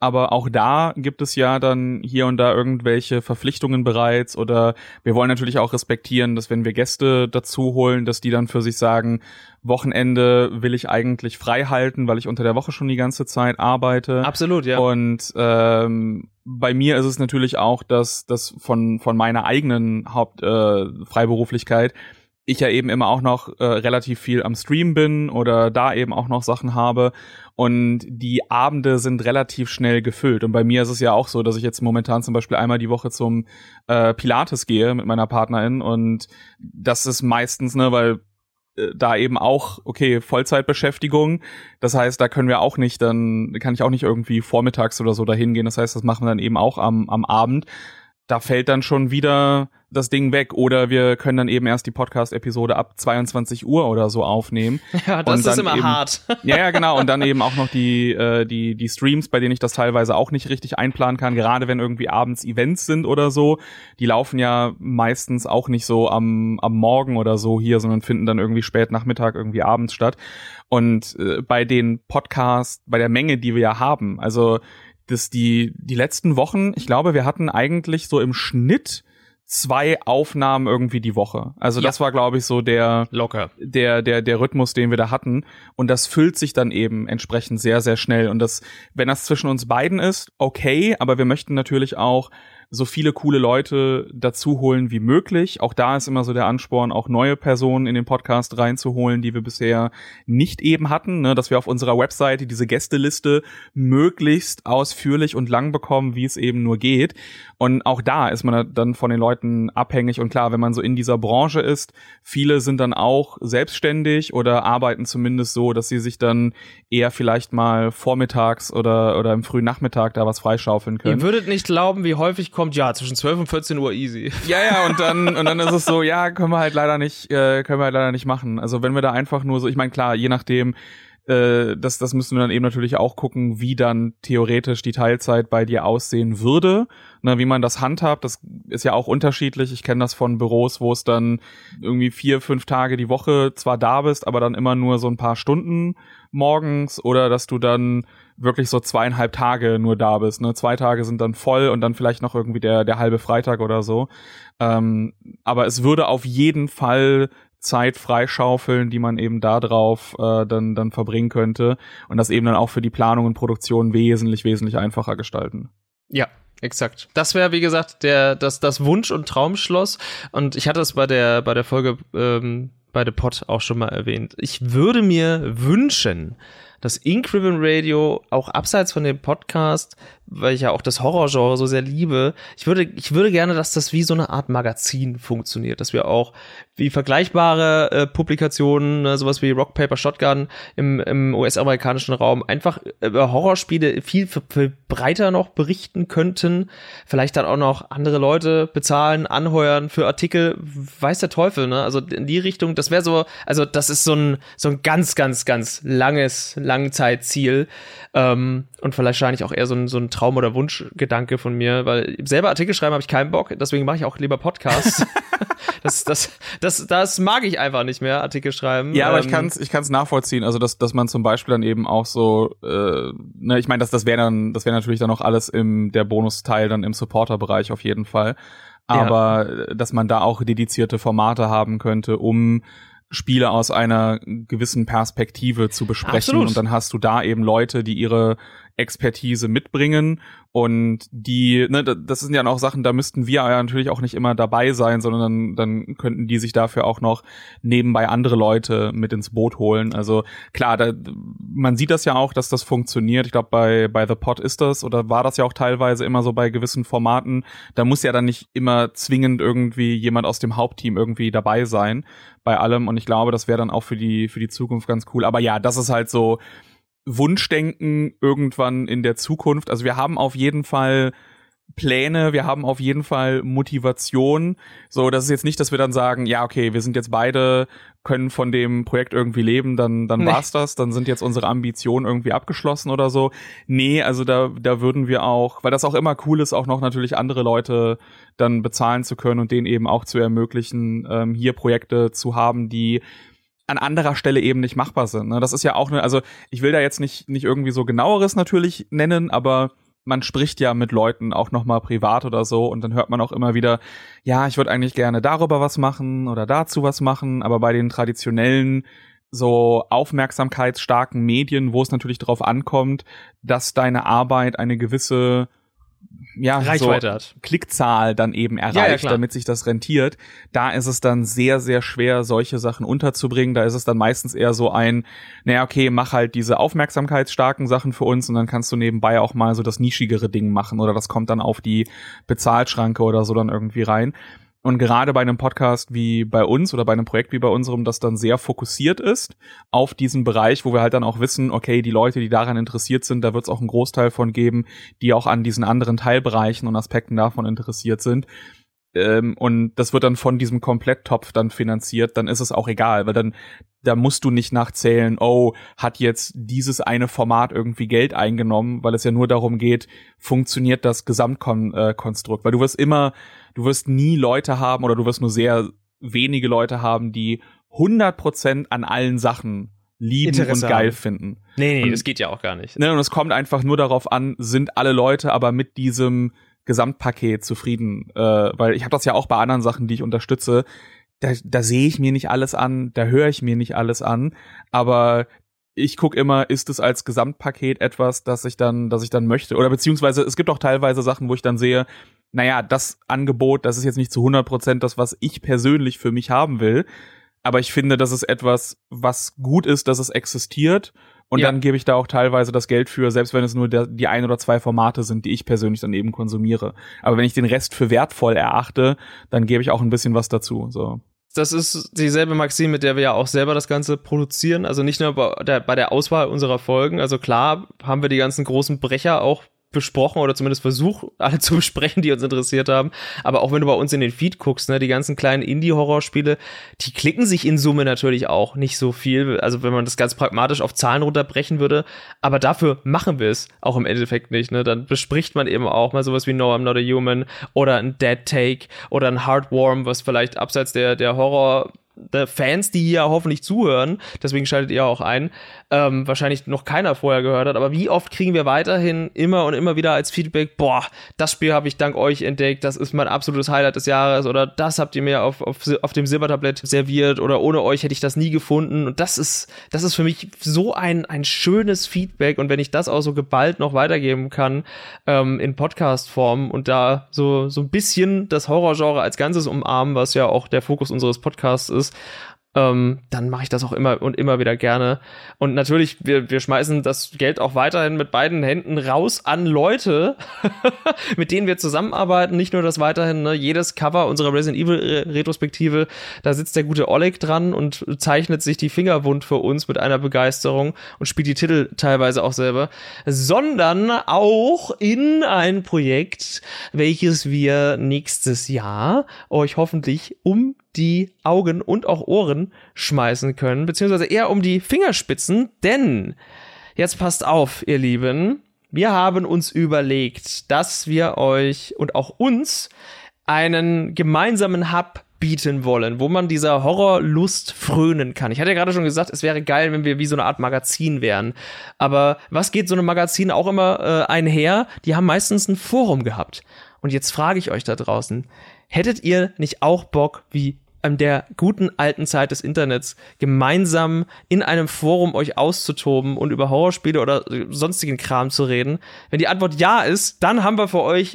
aber auch da gibt es ja dann hier und da irgendwelche Verpflichtungen bereits oder wir wollen natürlich auch respektieren, dass wenn wir Gäste dazu holen, dass die dann für sich sagen, Wochenende will ich eigentlich frei halten, weil ich unter der Woche schon die ganze Zeit arbeite. Absolut, ja. Und ähm, bei mir ist es natürlich auch, dass das von von meiner eigenen Haupt äh, Freiberuflichkeit ich ja eben immer auch noch äh, relativ viel am Stream bin oder da eben auch noch Sachen habe und die Abende sind relativ schnell gefüllt und bei mir ist es ja auch so, dass ich jetzt momentan zum Beispiel einmal die Woche zum äh, Pilates gehe mit meiner Partnerin und das ist meistens, ne, weil äh, da eben auch, okay, Vollzeitbeschäftigung, das heißt, da können wir auch nicht, dann kann ich auch nicht irgendwie vormittags oder so dahin gehen, das heißt, das machen wir dann eben auch am, am Abend. Da fällt dann schon wieder das Ding weg oder wir können dann eben erst die Podcast-Episode ab zweiundzwanzig Uhr oder so aufnehmen. Ja, das und dann ist immer eben, hart. Ja, ja, genau. Und dann eben auch noch die äh, die die Streams, bei denen ich das teilweise auch nicht richtig einplanen kann, gerade wenn irgendwie abends Events sind oder so. Die laufen ja meistens auch nicht so am am Morgen oder so hier, sondern finden dann irgendwie spät Nachmittag, irgendwie abends statt. Und äh, bei den Podcasts, bei der Menge, die wir ja haben, also das die die letzten Wochen, ich glaube, wir hatten eigentlich so im Schnitt zwei Aufnahmen irgendwie die Woche. Also ja. Das war, glaube ich, so der locker der der der Rhythmus, den wir da hatten. Und das füllt sich dann eben entsprechend sehr sehr schnell. Und das, wenn das zwischen uns beiden ist, okay. Aber wir möchten natürlich auch so viele coole Leute dazu holen wie möglich. Auch da ist immer so der Ansporn, auch neue Personen in den Podcast reinzuholen, die wir bisher nicht eben hatten, ne? Dass wir auf unserer Webseite diese Gästeliste möglichst ausführlich und lang bekommen, wie es eben nur geht. Und auch da ist man dann von den Leuten abhängig. Und klar, wenn man so in dieser Branche ist, viele sind dann auch selbstständig oder arbeiten zumindest so, dass sie sich dann eher vielleicht mal vormittags oder, oder im frühen Nachmittag da was freischaufeln können. Ihr würdet nicht glauben, wie häufig kommt, ja, zwischen zwölf und vierzehn Uhr easy. Ja, ja, und dann und dann ist es so, ja, können wir halt leider nicht, äh, können wir halt leider nicht machen. Also wenn wir da einfach nur so, ich meine, klar, je nachdem, äh, das, das müssen wir dann eben natürlich auch gucken, wie dann theoretisch die Teilzeit bei dir aussehen würde, ne, wie man das handhabt. Das ist ja auch unterschiedlich. Ich kenne das von Büros, wo es dann irgendwie vier, fünf Tage die Woche zwar da bist, aber dann immer nur so ein paar Stunden morgens oder dass du dann wirklich so zweieinhalb Tage nur da bist, ne? Zwei Tage sind dann voll und dann vielleicht noch irgendwie der der halbe Freitag oder so. Ähm, aber es würde auf jeden Fall Zeit freischaufeln, die man eben da drauf äh, dann dann verbringen könnte und das eben dann auch für die Planung und Produktion wesentlich wesentlich einfacher gestalten. Ja. Exakt. Das wäre, wie gesagt, der das das Wunsch- und Traumschloss. Und ich hatte es bei der bei der Folge ähm, bei The Pod auch schon mal erwähnt. Ich würde mir wünschen, dass Ink Ribbon Radio auch abseits von dem Podcast, weil ich ja auch das Horrorgenre so sehr liebe, ich würde ich würde gerne, dass das wie so eine Art Magazin funktioniert, dass wir auch wie vergleichbare äh, Publikationen, äh, sowas wie Rock Paper Shotgun im, im U S-amerikanischen Raum einfach über Horrorspiele viel, viel breiter noch berichten könnten, vielleicht dann auch noch andere Leute bezahlen, anheuern für Artikel, weiß der Teufel, ne? Also in die Richtung, das wäre so, also das ist so ein so ein ganz, ganz, ganz langes Langzeitziel ähm, und vielleicht wahrscheinlich auch eher so ein, so ein Traum- oder Wunschgedanke von mir, weil selber Artikel schreiben habe ich keinen Bock, deswegen mache ich auch lieber Podcasts. das, das, das, das mag ich einfach nicht mehr, Artikel schreiben. Ja, aber ähm, ich kann's, ich kann's nachvollziehen, also dass, dass man zum Beispiel dann eben auch so, äh, ne, ich meine, das, das wäre dann, das wäre natürlich dann auch alles im der Bonusteil dann im Supporter-Bereich auf jeden Fall, aber ja. Dass man da auch dedizierte Formate haben könnte, um Spiele aus einer gewissen Perspektive zu besprechen. Absolut. Und dann hast du da eben Leute, die ihre Expertise mitbringen und die, ne, das sind ja auch Sachen, da müssten wir ja natürlich auch nicht immer dabei sein, sondern dann, dann könnten die sich dafür auch noch nebenbei andere Leute mit ins Boot holen. Also klar, da, man sieht das ja auch, dass das funktioniert. Ich glaube, bei bei The Pod ist das oder war das ja auch teilweise immer so bei gewissen Formaten. Da muss ja dann nicht immer zwingend irgendwie jemand aus dem Hauptteam irgendwie dabei sein bei allem. Und ich glaube, das wäre dann auch für die für die Zukunft ganz cool. Aber ja, das ist halt so Wunschdenken irgendwann in der Zukunft. Also wir haben auf jeden Fall Pläne, wir haben auf jeden Fall Motivation. So, das ist jetzt nicht, dass wir dann sagen, ja, okay, wir sind jetzt beide, können von dem Projekt irgendwie leben, dann dann nee. war's das, dann sind jetzt unsere Ambitionen irgendwie abgeschlossen oder so. Nee, also da da würden wir auch, weil das auch immer cool ist, auch noch natürlich andere Leute dann bezahlen zu können und denen eben auch zu ermöglichen, ähm, hier Projekte zu haben, die an anderer Stelle eben nicht machbar sind. Ne? Das ist ja auch eine, also ich will da jetzt nicht nicht irgendwie so genaueres natürlich nennen, aber man spricht ja mit Leuten auch nochmal privat oder so und dann hört man auch immer wieder, ja, ich würde eigentlich gerne darüber was machen oder dazu was machen, aber bei den traditionellen, so aufmerksamkeitsstarken Medien, wo es natürlich darauf ankommt, dass deine Arbeit eine gewisse ja, Reichweite so hat. Klickzahl dann eben erreicht, Ja, ja, klar. damit sich das rentiert. Da ist es dann sehr, sehr schwer, solche Sachen unterzubringen. Da ist es dann meistens eher so ein, naja, okay, mach halt diese aufmerksamkeitsstarken Sachen für uns und dann kannst du nebenbei auch mal so das nischigere Ding machen oder das kommt dann auf die Bezahlschranke oder so dann irgendwie rein. Und gerade bei einem Podcast wie bei uns oder bei einem Projekt wie bei unserem, das dann sehr fokussiert ist auf diesen Bereich, wo wir halt dann auch wissen, okay, die Leute, die daran interessiert sind, da wird es auch einen Großteil von geben, die auch an diesen anderen Teilbereichen und Aspekten davon interessiert sind. Ähm, und das wird dann von diesem Kompletttopf dann finanziert, dann ist es auch egal, weil dann da musst du nicht nachzählen, oh, hat jetzt dieses eine Format irgendwie Geld eingenommen, weil es ja nur darum geht, funktioniert das Gesamtkonstrukt, weil du wirst immer, du wirst nie Leute haben oder du wirst nur sehr wenige Leute haben, die hundert Prozent an allen Sachen lieben Interesse und geil haben. finden. Nee, nee, und, das geht ja auch gar nicht. Ne, und es kommt einfach nur darauf an, sind alle Leute aber mit diesem Gesamtpaket zufrieden, äh, weil ich habe das ja auch bei anderen Sachen, die ich unterstütze, da, da sehe ich mir nicht alles an, da höre ich mir nicht alles an, aber ich gucke immer, ist es als Gesamtpaket etwas, das ich dann, das ich dann möchte, oder beziehungsweise es gibt auch teilweise Sachen, wo ich dann sehe, naja, das Angebot, das ist jetzt nicht zu hundert Prozent das, was ich persönlich für mich haben will, aber ich finde, das ist etwas, was gut ist, dass es existiert. Und ja. dann gebe ich da auch teilweise das Geld für, selbst wenn es nur der, die ein oder zwei Formate sind, die ich persönlich dann eben konsumiere. Aber wenn ich den Rest für wertvoll erachte, dann gebe ich auch ein bisschen was dazu. So. Das ist dieselbe Maxime, mit der wir ja auch selber das Ganze produzieren. Also nicht nur bei der, bei der Auswahl unserer Folgen. Also klar haben wir die ganzen großen Brecher auch besprochen oder zumindest versucht, alle zu besprechen, die uns interessiert haben. Aber auch wenn du bei uns in den Feed guckst, ne, die ganzen kleinen Indie-Horrorspiele, die klicken sich in Summe natürlich auch nicht so viel. Also wenn man das ganz pragmatisch auf Zahlen runterbrechen würde. Aber dafür machen wir es auch im Endeffekt nicht. Ne? Dann bespricht man eben auch mal sowas wie No, I'm Not a Human oder ein Dead Take oder ein Heartworm, was vielleicht abseits der, der Horror- der Fans, die hier hoffentlich zuhören, deswegen schaltet ihr auch ein, ähm, wahrscheinlich noch keiner vorher gehört hat, aber wie oft kriegen wir weiterhin immer und immer wieder als Feedback, boah, das Spiel habe ich dank euch entdeckt, das ist mein absolutes Highlight des Jahres oder das habt ihr mir auf, auf, auf dem Silbertablett serviert oder ohne euch hätte ich das nie gefunden und das ist, das ist für mich so ein, ein schönes Feedback und wenn ich das auch so geballt noch weitergeben kann ähm, in Podcast-Form und da so, so ein bisschen das Horrorgenre als Ganzes umarmen, was ja auch der Fokus unseres Podcasts ist, Ähm, dann mache ich das auch immer und immer wieder gerne. Und natürlich, wir, wir schmeißen das Geld auch weiterhin mit beiden Händen raus an Leute, mit denen wir zusammenarbeiten. Nicht nur das weiterhin, ne, jedes Cover unserer Resident Evil Retrospektive, da sitzt der gute Oleg dran und zeichnet sich die Finger wund für uns mit einer Begeisterung und spielt die Titel teilweise auch selber, sondern auch in ein Projekt, welches wir nächstes Jahr euch hoffentlich um die Augen und auch Ohren schmeißen können, beziehungsweise eher um die Fingerspitzen, denn jetzt passt auf, ihr Lieben, wir haben uns überlegt, dass wir euch und auch uns einen gemeinsamen Hub bieten wollen, wo man dieser Horrorlust frönen kann. Ich hatte ja gerade schon gesagt, es wäre geil, wenn wir wie so eine Art Magazin wären. Aber was geht so einem Magazin auch immer äh, einher? Die haben meistens ein Forum gehabt. Und jetzt frage ich euch da draußen, hättet ihr nicht auch Bock, wie an der guten alten Zeit des Internets gemeinsam in einem Forum euch auszutoben und über Horrorspiele oder sonstigen Kram zu reden? Wenn die Antwort ja ist, dann haben wir für euch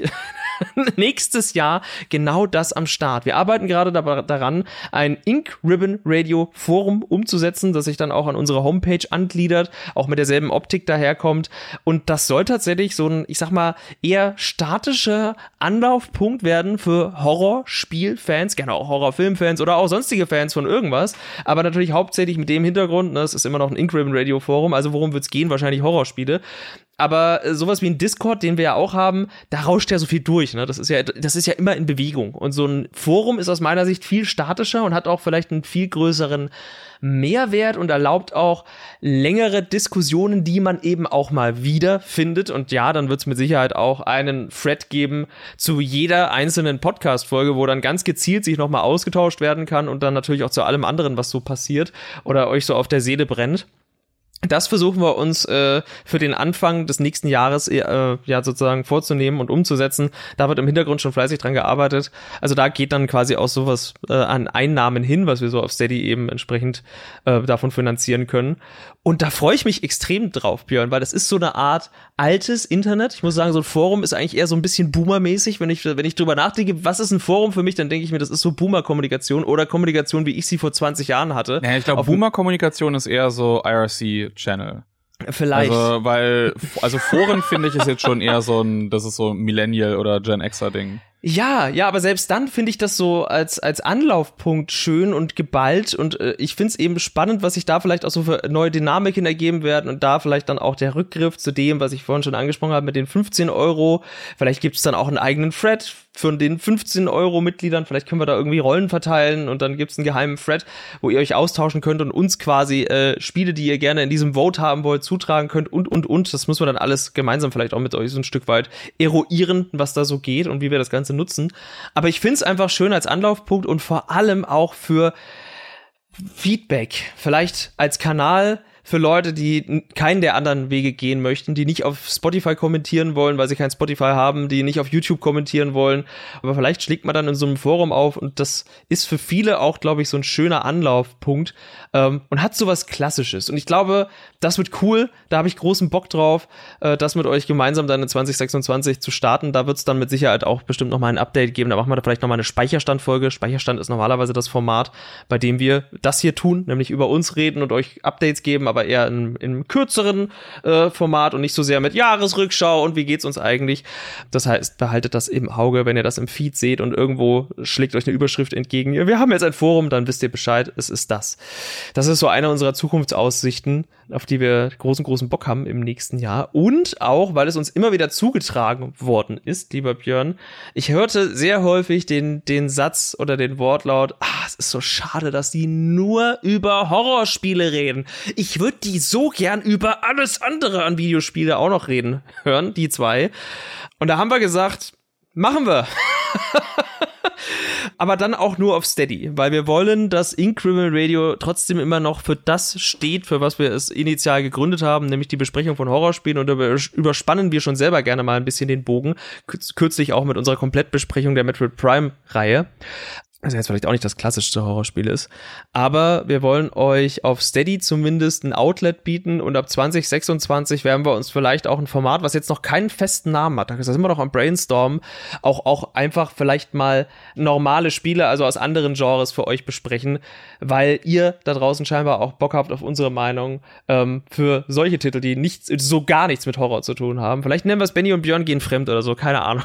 nächstes Jahr genau das am Start. Wir arbeiten gerade da- daran, ein Ink Ribbon Radio Forum umzusetzen, das sich dann auch an unsere Homepage angliedert, auch mit derselben Optik daherkommt. Und das soll tatsächlich so ein, ich sag mal, eher statischer Anlaufpunkt werden für Horrorspielfans, gerne auch Horrorfilmfans oder auch sonstige Fans von irgendwas. Aber natürlich hauptsächlich mit dem Hintergrund, ne, es ist immer noch ein Ink Ribbon Radio Forum, also worum wird's gehen? Wahrscheinlich Horrorspiele. Aber äh, sowas wie ein Discord, den wir ja auch haben, da rauscht ja so viel durch, ne? Das ist ja, das ist ja immer in Bewegung. Und so ein Forum ist aus meiner Sicht viel statischer und hat auch vielleicht einen viel größeren Mehrwert und erlaubt auch längere Diskussionen, die man eben auch mal wieder findet. Und ja, dann wird es mit Sicherheit auch einen Thread geben zu jeder einzelnen Podcast-Folge, wo dann ganz gezielt sich nochmal ausgetauscht werden kann und dann natürlich auch zu allem anderen, was so passiert oder euch so auf der Seele brennt. Das versuchen wir uns äh, für den Anfang des nächsten Jahres äh, ja sozusagen vorzunehmen und umzusetzen. Da wird im Hintergrund schon fleißig dran gearbeitet. Also da geht dann quasi auch sowas äh, an Einnahmen hin, was wir so auf Steady eben entsprechend äh, davon finanzieren können. Und da freue ich mich extrem drauf, Björn, weil das ist so eine Art altes Internet. Ich muss sagen, so ein Forum ist eigentlich eher so ein bisschen Boomer-mäßig. Wenn ich, wenn ich drüber nachdenke, was ist ein Forum für mich, dann denke ich mir, das ist so Boomer-Kommunikation oder Kommunikation, wie ich sie vor zwanzig Jahren hatte. Ja, ich glaube, Boomer-Kommunikation ist eher so I R C-Channel. Vielleicht. Also, weil, also Foren finde ich ist jetzt schon eher so ein, das ist so ein Millennial- oder Gen Xer-Ding. Ja, ja, aber selbst dann finde ich das so als als Anlaufpunkt schön und geballt und äh, ich finde es eben spannend, was sich da vielleicht auch so für neue Dynamiken ergeben werden und da vielleicht dann auch der Rückgriff zu dem, was ich vorhin schon angesprochen habe mit den fünfzehn Euro. Vielleicht gibt es dann auch einen eigenen Thread für den fünfzehn Euro Mitgliedern. Vielleicht können wir da irgendwie Rollen verteilen und dann gibt es einen geheimen Thread, wo ihr euch austauschen könnt und uns quasi äh, Spiele, die ihr gerne in diesem Vote haben wollt, zutragen könnt und, und, und. Das müssen wir dann alles gemeinsam vielleicht auch mit euch so ein Stück weit eruieren, was da so geht und wie wir das Ganze nutzen. Aber ich finde es einfach schön als Anlaufpunkt und vor allem auch für Feedback. Vielleicht als Kanal für Leute, die keinen der anderen Wege gehen möchten, die nicht auf Spotify kommentieren wollen, weil sie kein Spotify haben, die nicht auf YouTube kommentieren wollen. Aber vielleicht schlägt man dann in so einem Forum auf und das ist für viele auch, glaube ich, so ein schöner Anlaufpunkt ähm, und hat sowas Klassisches. Und ich glaube, das wird cool. Da habe ich großen Bock drauf, äh, das mit euch gemeinsam dann in zwanzig sechsundzwanzig zu starten. Da wird es dann mit Sicherheit auch bestimmt nochmal ein Update geben. Da machen wir da vielleicht nochmal eine Speicherstandfolge. Speicherstand ist normalerweise das Format, bei dem wir das hier tun, nämlich über uns reden und euch Updates geben, aber eher in, in einem kürzeren äh, Format und nicht so sehr mit Jahresrückschau und wie geht's uns eigentlich. Das heißt, behaltet das im Auge, wenn ihr das im Feed seht und irgendwo schlägt euch eine Überschrift entgegen. Wir haben jetzt ein Forum, dann wisst ihr Bescheid, es ist das. Das ist so eine unserer Zukunftsaussichten, auf die wir großen, großen Bock haben im nächsten Jahr. Und auch, weil es uns immer wieder zugetragen worden ist, lieber Björn, ich hörte sehr häufig den, den Satz oder den Wortlaut, ah, es ist so schade, dass die nur über Horrorspiele reden. Ich würde die so gern über alles andere an Videospiele auch noch reden hören, die zwei. Und da haben wir gesagt, machen wir. Aber dann auch nur auf Steady, weil wir wollen, dass Incriminal Radio trotzdem immer noch für das steht, für was wir es initial gegründet haben, nämlich die Besprechung von Horrorspielen, und da überspannen wir schon selber gerne mal ein bisschen den Bogen, kürzlich auch mit unserer Komplettbesprechung der Metroid Prime-Reihe. Also jetzt vielleicht auch nicht das klassischste Horrorspiel ist, aber wir wollen euch auf Steady zumindest ein Outlet bieten und ab zwanzig sechsundzwanzig werden wir uns vielleicht auch ein Format, was jetzt noch keinen festen Namen hat, da sind wir noch am Brainstorm, auch, auch einfach vielleicht mal normale Spiele, also aus anderen Genres für euch besprechen, weil ihr da draußen scheinbar auch Bock habt auf unsere Meinung ähm, für solche Titel, die nichts, so gar nichts mit Horror zu tun haben. Vielleicht nennen wir es Benny und Björn gehen fremd oder so, keine Ahnung.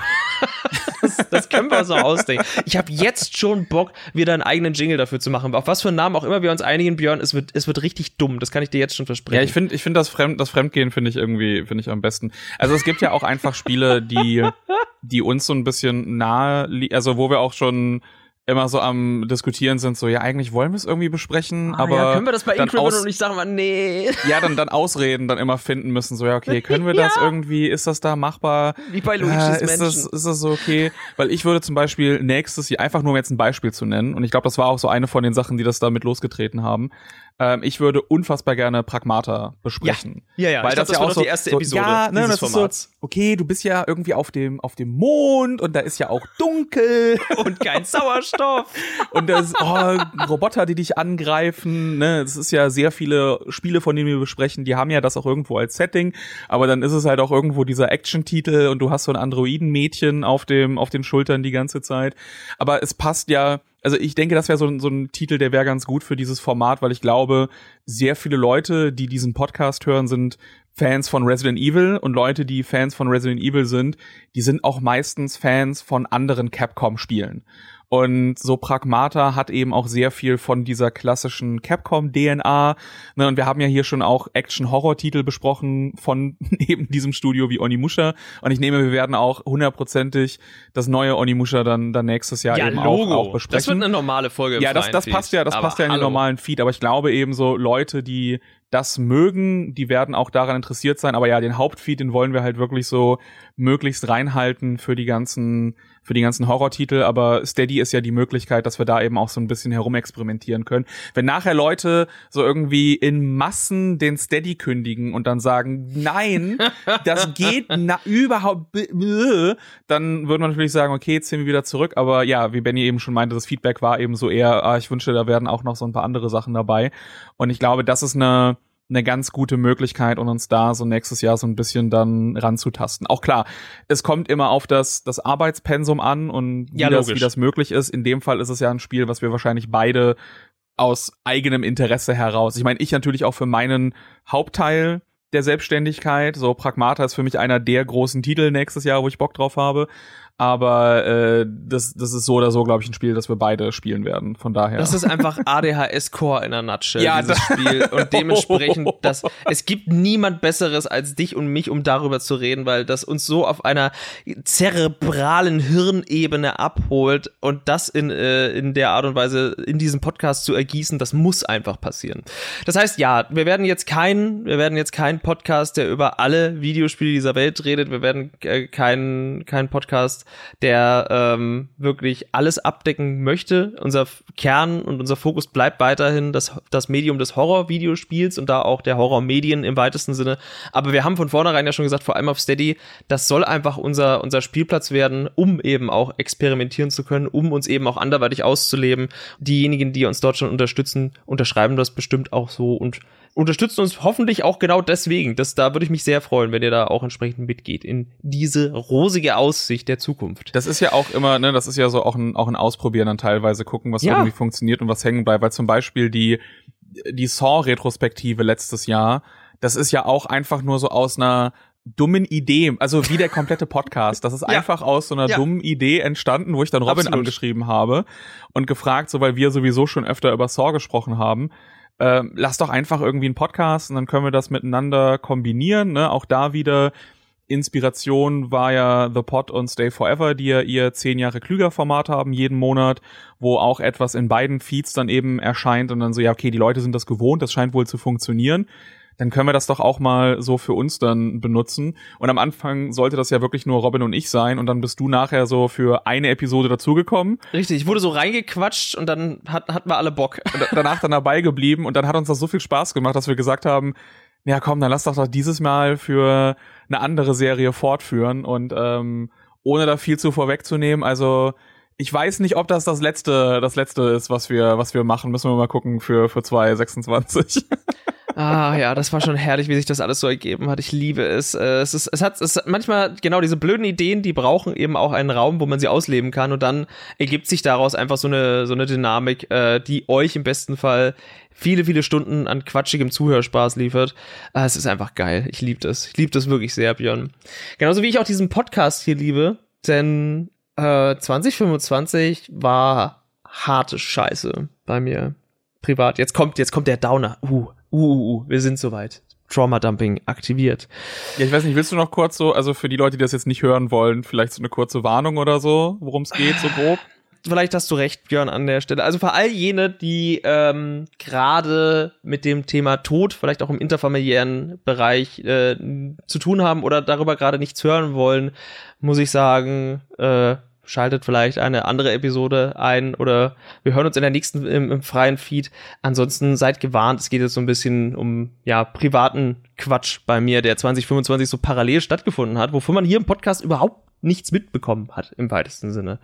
das, das können wir so ausdenken. Ich habe jetzt schon Bock, wieder einen eigenen Jingle dafür zu machen. Auf was für einen Namen auch immer wir uns einigen, Björn, es wird, es wird richtig dumm. Das kann ich dir jetzt schon versprechen. Ja, ich finde, ich finde das Fremd, das Fremdgehen finde ich irgendwie, finde ich am besten. Also es gibt ja auch einfach Spiele, die, die uns so ein bisschen nahe, li- also wo wir auch schon immer so am Diskutieren sind, so, ja, eigentlich wollen wir es irgendwie besprechen, ah, aber ja, können wir das bei dann Incriminal aus- und ich sage mal, nee. Ja, dann, dann Ausreden dann immer finden müssen, so, ja, okay, können wir das Ja. irgendwie, ist das da machbar? Wie bei Luigi's äh, ist Mansion. das, ist das so okay? Weil ich würde zum Beispiel nächstes Jahr, einfach nur um jetzt ein Beispiel zu nennen, und ich glaube, das war auch so eine von den Sachen, die das damit losgetreten haben, ähm, ich würde unfassbar gerne Pragmata besprechen. Ja, ja, Weil ich glaub, das, das ja war auch doch so, die erste so, Episode ja, ne, dieses das Formats. ist so, okay, du bist ja irgendwie auf dem, auf dem Mond und da ist ja auch dunkel. Und kein Sauerstoff. Und das, oh, Roboter, die dich angreifen, ne, es ist ja sehr viele Spiele, von denen wir besprechen, die haben ja das auch irgendwo als Setting, aber dann ist es halt auch irgendwo dieser Action-Titel und du hast so ein Androiden-Mädchen auf dem, auf den Schultern die ganze Zeit. Aber es passt ja, also ich denke, das wäre so, so ein Titel, der wäre ganz gut für dieses Format, weil ich glaube, sehr viele Leute, die diesen Podcast hören, sind Fans von Resident Evil, und Leute, die Fans von Resident Evil sind, die sind auch meistens Fans von anderen Capcom-Spielen. Und so Pragmata hat eben auch sehr viel von dieser klassischen Capcom-D N A. Ne, und wir haben ja hier schon auch Action-Horror-Titel besprochen von eben diesem Studio wie Onimusha. Und ich nehme, wir werden auch hundertprozentig das neue Onimusha dann, dann nächstes Jahr Ja, eben Logo. auch, auch besprechen. Das wird eine normale Folge im Ja, das, freien das Feed. passt ja, das Aber passt ja in den hallo. normalen Feed. Aber ich glaube eben so Leute, die das mögen, die werden auch daran interessiert sein, aber ja, den Hauptfeed, den wollen wir halt wirklich so möglichst reinhalten für die ganzen für die ganzen Horrortitel, aber Steady ist ja die Möglichkeit, dass wir da eben auch so ein bisschen herumexperimentieren können. Wenn nachher Leute so irgendwie in Massen den Steady kündigen und dann sagen, nein, das geht na, überhaupt, dann würde man natürlich sagen, okay, jetzt ziehen wir wieder zurück, aber ja, wie Benny eben schon meinte, das Feedback war eben so eher, ah, ich wünschte, da werden auch noch so ein paar andere Sachen dabei und ich glaube, das ist eine eine ganz gute Möglichkeit, um uns da so nächstes Jahr so ein bisschen dann ranzutasten. Auch klar, es kommt immer auf das das Arbeitspensum an und wie, ja, das, wie das möglich ist. In dem Fall ist es ja ein Spiel, was wir wahrscheinlich beide aus eigenem Interesse heraus. Ich meine, ich natürlich auch für meinen Hauptteil der Selbstständigkeit. So Pragmata ist für mich einer der großen Titel nächstes Jahr, wo ich Bock drauf habe. Aber äh, das das ist so oder so, glaube ich, ein Spiel, das wir beide spielen werden. Von daher. Das ist einfach A D H S-Core in einer Nutshell, ja, dieses Spiel. Und dementsprechend, das, es gibt niemand Besseres als dich und mich, um darüber zu reden, weil das uns so auf einer zerebralen Hirnebene abholt und das in äh, in der Art und Weise in diesem Podcast zu ergießen, das muss einfach passieren. Das heißt, ja, wir werden jetzt kein, wir werden jetzt kein Podcast, der über alle Videospiele dieser Welt redet. Wir werden äh, kein kein Podcast, der ähm, wirklich alles abdecken möchte. Unser Kern und unser Fokus bleibt weiterhin das, das Medium des Horror-Videospiels und da auch der Horror-Medien im weitesten Sinne. Aber wir haben von vornherein ja schon gesagt, vor allem auf Steady, das soll einfach unser, unser Spielplatz werden, um eben auch experimentieren zu können, um uns eben auch anderweitig auszuleben. Diejenigen, die uns dort schon unterstützen, unterschreiben das bestimmt auch so und unterstützt uns hoffentlich auch genau deswegen. Das, da würde ich mich sehr freuen, wenn ihr da auch entsprechend mitgeht in diese rosige Aussicht der Zukunft. Das ist ja auch immer, ne, das ist ja so auch ein, auch ein Ausprobieren dann teilweise, gucken, was ja. irgendwie funktioniert und was hängen bleibt. Weil zum Beispiel die, die Saw-Retrospektive letztes Jahr, das ist ja auch einfach nur so aus einer dummen Idee, also wie der komplette Podcast. Das ist ja. einfach aus so einer ja. dummen Idee entstanden, wo ich dann Robin Absolut. angeschrieben habe und gefragt, so weil wir sowieso schon öfter über Saw gesprochen haben, äh, lass doch einfach irgendwie einen Podcast und dann können wir das miteinander kombinieren, ne? Auch da wieder Inspiration war ja The Pod und Stay Forever, die ja ihr zehn Jahre klüger Format haben jeden Monat, wo auch etwas in beiden Feeds dann eben erscheint und dann so, ja okay, die Leute sind das gewohnt, das scheint wohl zu funktionieren. Dann können wir das doch auch mal so für uns dann benutzen. Und am Anfang sollte das ja wirklich nur Robin und ich sein und dann bist du nachher so für eine Episode dazugekommen. Richtig, ich wurde so reingequatscht und dann hat, hatten wir alle Bock. Und danach dann dabei geblieben und dann hat uns das so viel Spaß gemacht, dass wir gesagt haben, ja komm, dann lass doch doch dieses Mal für eine andere Serie fortführen und ähm, ohne da viel zu vorwegzunehmen, also ich weiß nicht, ob das das letzte das letzte ist, was wir was wir machen, müssen wir mal gucken für für zwanzig sechsundzwanzig. Ah ja, das war schon herrlich, wie sich das alles so ergeben hat. Ich liebe es. Es ist, es hat, es hat manchmal genau diese blöden Ideen, die brauchen eben auch einen Raum, wo man sie ausleben kann und dann ergibt sich daraus einfach so eine so eine Dynamik, äh, die euch im besten Fall viele viele Stunden an quatschigem Zuhörspaß liefert. Ah, es ist einfach geil. Ich liebe das. Ich liebe das wirklich sehr, Björn. Genauso wie ich auch diesen Podcast hier liebe, denn äh, zwanzig fünfundzwanzig war harte Scheiße bei mir privat. Jetzt kommt jetzt kommt der Downer. Uh. Uh, uh, uh, wir sind soweit. Trauma-Dumping aktiviert. Ja, ich weiß nicht, willst du noch kurz so, also für die Leute, die das jetzt nicht hören wollen, vielleicht so eine kurze Warnung oder so, worum es geht, so grob? Vielleicht hast du recht, Björn, an der Stelle. Also für all jene, die ähm, gerade mit dem Thema Tod, vielleicht auch im interfamiliären Bereich äh, zu tun haben oder darüber gerade nichts hören wollen, muss ich sagen, äh, schaltet vielleicht eine andere Episode ein oder wir hören uns in der nächsten im, im freien Feed. Ansonsten seid gewarnt, es geht jetzt so ein bisschen um ja privaten Quatsch bei mir, der zwanzig fünfundzwanzig so parallel stattgefunden hat, wofür man hier im Podcast überhaupt nichts mitbekommen hat, im weitesten Sinne.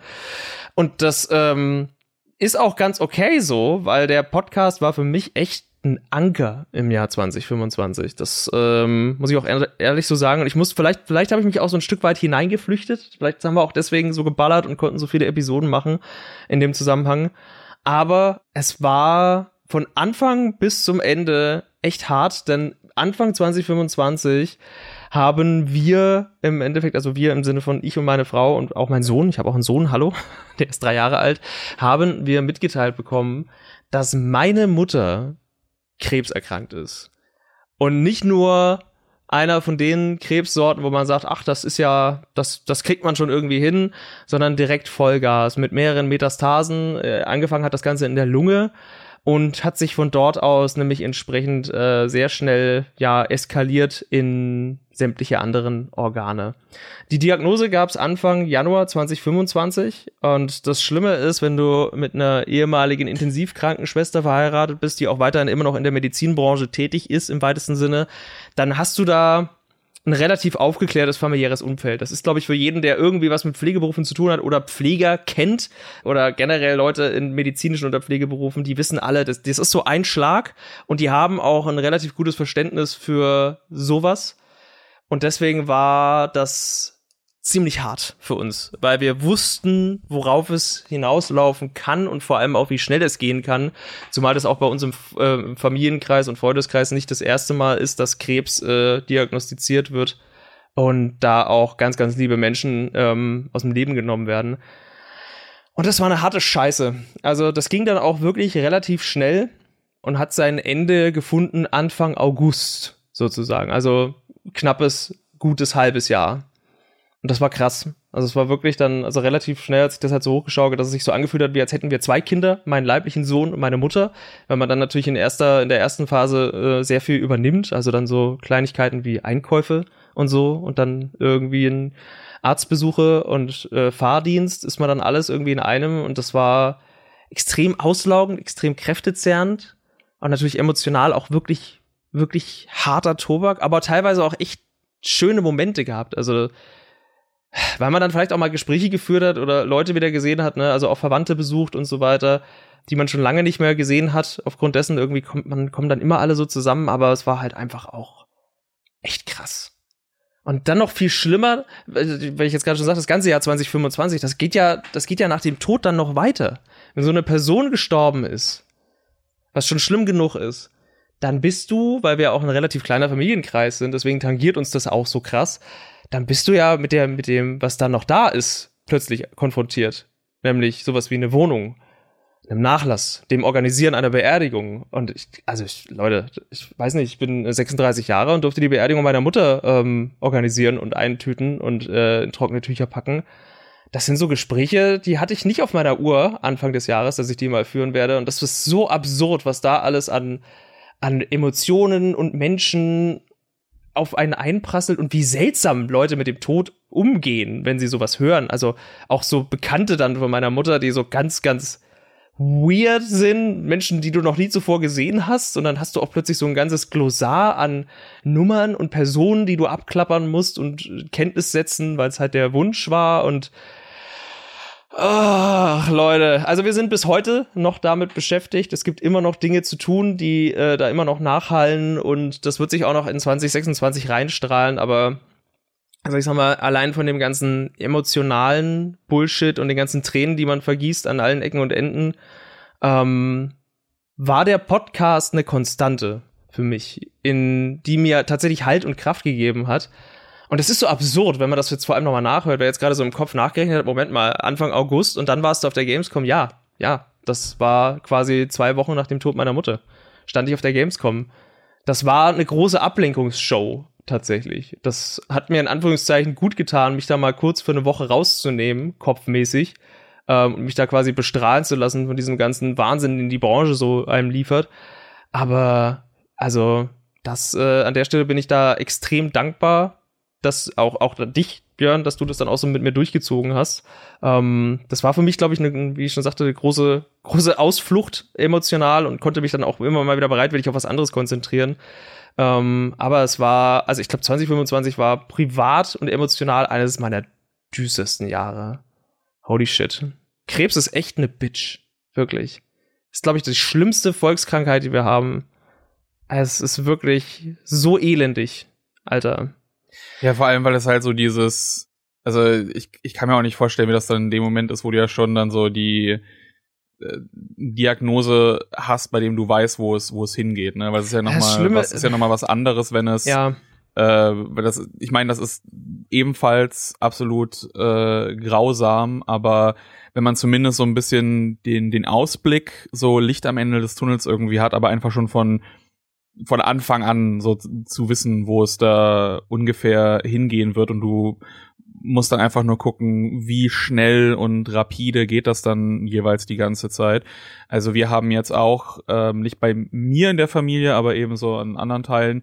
Und das ähm, ist auch ganz okay so, weil der Podcast war für mich echt ein Anker im Jahr zwanzig fünfundzwanzig. Das ähm, muss ich auch ehrlich so sagen. Und ich muss vielleicht, vielleicht habe ich mich auch so ein Stück weit hineingeflüchtet. Vielleicht haben wir auch deswegen so geballert und konnten so viele Episoden machen in dem Zusammenhang. Aber es war von Anfang bis zum Ende echt hart, denn Anfang zwanzig fünfundzwanzig haben wir im Endeffekt, also wir im Sinne von ich und meine Frau und auch mein Sohn, ich habe auch einen Sohn, hallo, der ist drei Jahre alt, haben wir mitgeteilt bekommen, dass meine Mutter krebserkrankt ist. Und nicht nur einer von den Krebssorten, wo man sagt, ach, das ist ja, das, das kriegt man schon irgendwie hin, sondern direkt Vollgas mit mehreren Metastasen. Äh, angefangen hat das Ganze in der Lunge und hat sich von dort aus nämlich entsprechend äh, sehr schnell ja eskaliert in sämtliche anderen Organe. Die Diagnose gab es Anfang Januar zwanzig fünfundzwanzig und das Schlimme ist, wenn du mit einer ehemaligen Intensivkrankenschwester verheiratet bist, die auch weiterhin immer noch in der Medizinbranche tätig ist im weitesten Sinne, dann hast du da ein relativ aufgeklärtes familiäres Umfeld. Das ist, glaube ich, für jeden, der irgendwie was mit Pflegeberufen zu tun hat oder Pfleger kennt oder generell Leute in medizinischen oder Pflegeberufen, die wissen alle, das, das ist so ein Schlag und die haben auch ein relativ gutes Verständnis für sowas. Und deswegen war das ziemlich hart für uns, weil wir wussten, worauf es hinauslaufen kann und vor allem auch, wie schnell es gehen kann. Zumal das auch bei uns im äh, Familienkreis und Freundeskreis nicht das erste Mal ist, dass Krebs äh, diagnostiziert wird und da auch ganz, ganz liebe Menschen ähm, aus dem Leben genommen werden. Und das war eine harte Scheiße. Also das ging dann auch wirklich relativ schnell und hat sein Ende gefunden Anfang August sozusagen. Also knappes, gutes halbes Jahr. Und das war krass. Also es war wirklich dann, also relativ schnell, als ich das halt so hochgeschaut, dass es sich so angefühlt hat, wie als hätten wir zwei Kinder, meinen leiblichen Sohn und meine Mutter, weil man dann natürlich in erster, in der ersten Phase äh, sehr viel übernimmt, also dann so Kleinigkeiten wie Einkäufe und so und dann irgendwie ein Arztbesuche und äh, Fahrdienst ist man dann alles irgendwie in einem und das war extrem auslaugend, extrem kräftezehrend und natürlich emotional auch wirklich, wirklich harter Tobak, aber teilweise auch echt schöne Momente gehabt, also weil man dann vielleicht auch mal Gespräche geführt hat oder Leute wieder gesehen hat, ne, also auch Verwandte besucht und so weiter, die man schon lange nicht mehr gesehen hat. Aufgrund dessen irgendwie kommt man, kommen dann immer alle so zusammen, aber es war halt einfach auch echt krass. Und dann noch viel schlimmer, weil ich jetzt gerade schon sagte, das ganze Jahr zwanzig fünfundzwanzig, das geht ja, das geht ja nach dem Tod dann noch weiter. Wenn so eine Person gestorben ist, was schon schlimm genug ist, dann bist du, weil wir auch ein relativ kleiner Familienkreis sind, deswegen tangiert uns das auch so krass, dann bist du ja mit der, mit dem, was da noch da ist, plötzlich konfrontiert. Nämlich sowas wie eine Wohnung, einem Nachlass, dem Organisieren einer Beerdigung. Und ich, also ich, Leute, ich weiß nicht, ich bin sechsunddreißig Jahre und durfte die Beerdigung meiner Mutter ähm, organisieren und eintüten und äh, in trockene Tücher packen. Das sind so Gespräche, die hatte ich nicht auf meiner Uhr Anfang des Jahres, dass ich die mal führen werde. Und das ist so absurd, was da alles an, an Emotionen und Menschen auf einen einprasselt und wie seltsam Leute mit dem Tod umgehen, wenn sie sowas hören. Also auch so Bekannte dann von meiner Mutter, die so ganz, ganz weird sind, Menschen, die du noch nie zuvor gesehen hast, und dann hast du auch plötzlich so ein ganzes Glossar an Nummern und Personen, die du abklappern musst und Kenntnis setzen, weil es halt der Wunsch war und ach, Leute, also wir sind bis heute noch damit beschäftigt. Es gibt immer noch Dinge zu tun, die äh, da immer noch nachhallen und das wird sich auch noch in zwanzig sechsundzwanzig reinstrahlen, aber also ich sag mal, allein von dem ganzen emotionalen Bullshit und den ganzen Tränen, die man vergießt an allen Ecken und Enden, ähm, war der Podcast eine Konstante für mich, in die mir tatsächlich Halt und Kraft gegeben hat. Und es ist so absurd, wenn man das jetzt vor allem nochmal nachhört, wer jetzt gerade so im Kopf nachgerechnet hat, Moment mal, Anfang August und dann warst du auf der Gamescom, ja, ja, das war quasi zwei Wochen nach dem Tod meiner Mutter, stand ich auf der Gamescom. Das war eine große Ablenkungsshow, tatsächlich. Das hat mir in Anführungszeichen gut getan, mich da mal kurz für eine Woche rauszunehmen, kopfmäßig, ähm, und mich da quasi bestrahlen zu lassen von diesem ganzen Wahnsinn, den die Branche so einem liefert. Aber, also, das, äh, an der Stelle bin ich da extrem dankbar, dass auch, auch dich, Björn, dass du das dann auch so mit mir durchgezogen hast. Ähm, das war für mich, glaube ich, eine, wie ich schon sagte, eine große, große Ausflucht emotional und konnte mich dann auch immer mal wieder bereitwillig auf was anderes konzentrieren. Ähm, aber es war, also ich glaube, zwanzig fünfundzwanzig war privat und emotional eines meiner düstersten Jahre. Holy shit. Krebs ist echt eine Bitch. Wirklich. Ist, glaube ich, die schlimmste Volkskrankheit, die wir haben. Es ist wirklich so elendig, Alter. Ja, vor allem, weil es halt so dieses, also ich, ich kann mir auch nicht vorstellen, wie das dann in dem Moment ist, wo du ja schon dann so die äh, Diagnose hast, bei dem du weißt, wo es, wo es hingeht, ne? Weil es ist ja nochmal was, ist ja noch mal was anderes, wenn es, ja. äh, weil das, ich meine, das ist ebenfalls absolut äh, grausam, aber wenn man zumindest so ein bisschen den, den Ausblick, so Licht am Ende des Tunnels irgendwie hat, aber einfach schon von von Anfang an so zu wissen, wo es da ungefähr hingehen wird und du muss dann einfach nur gucken, wie schnell und rapide geht das dann jeweils die ganze Zeit. Also wir haben jetzt auch, ähm, nicht bei mir in der Familie, aber eben so an anderen Teilen,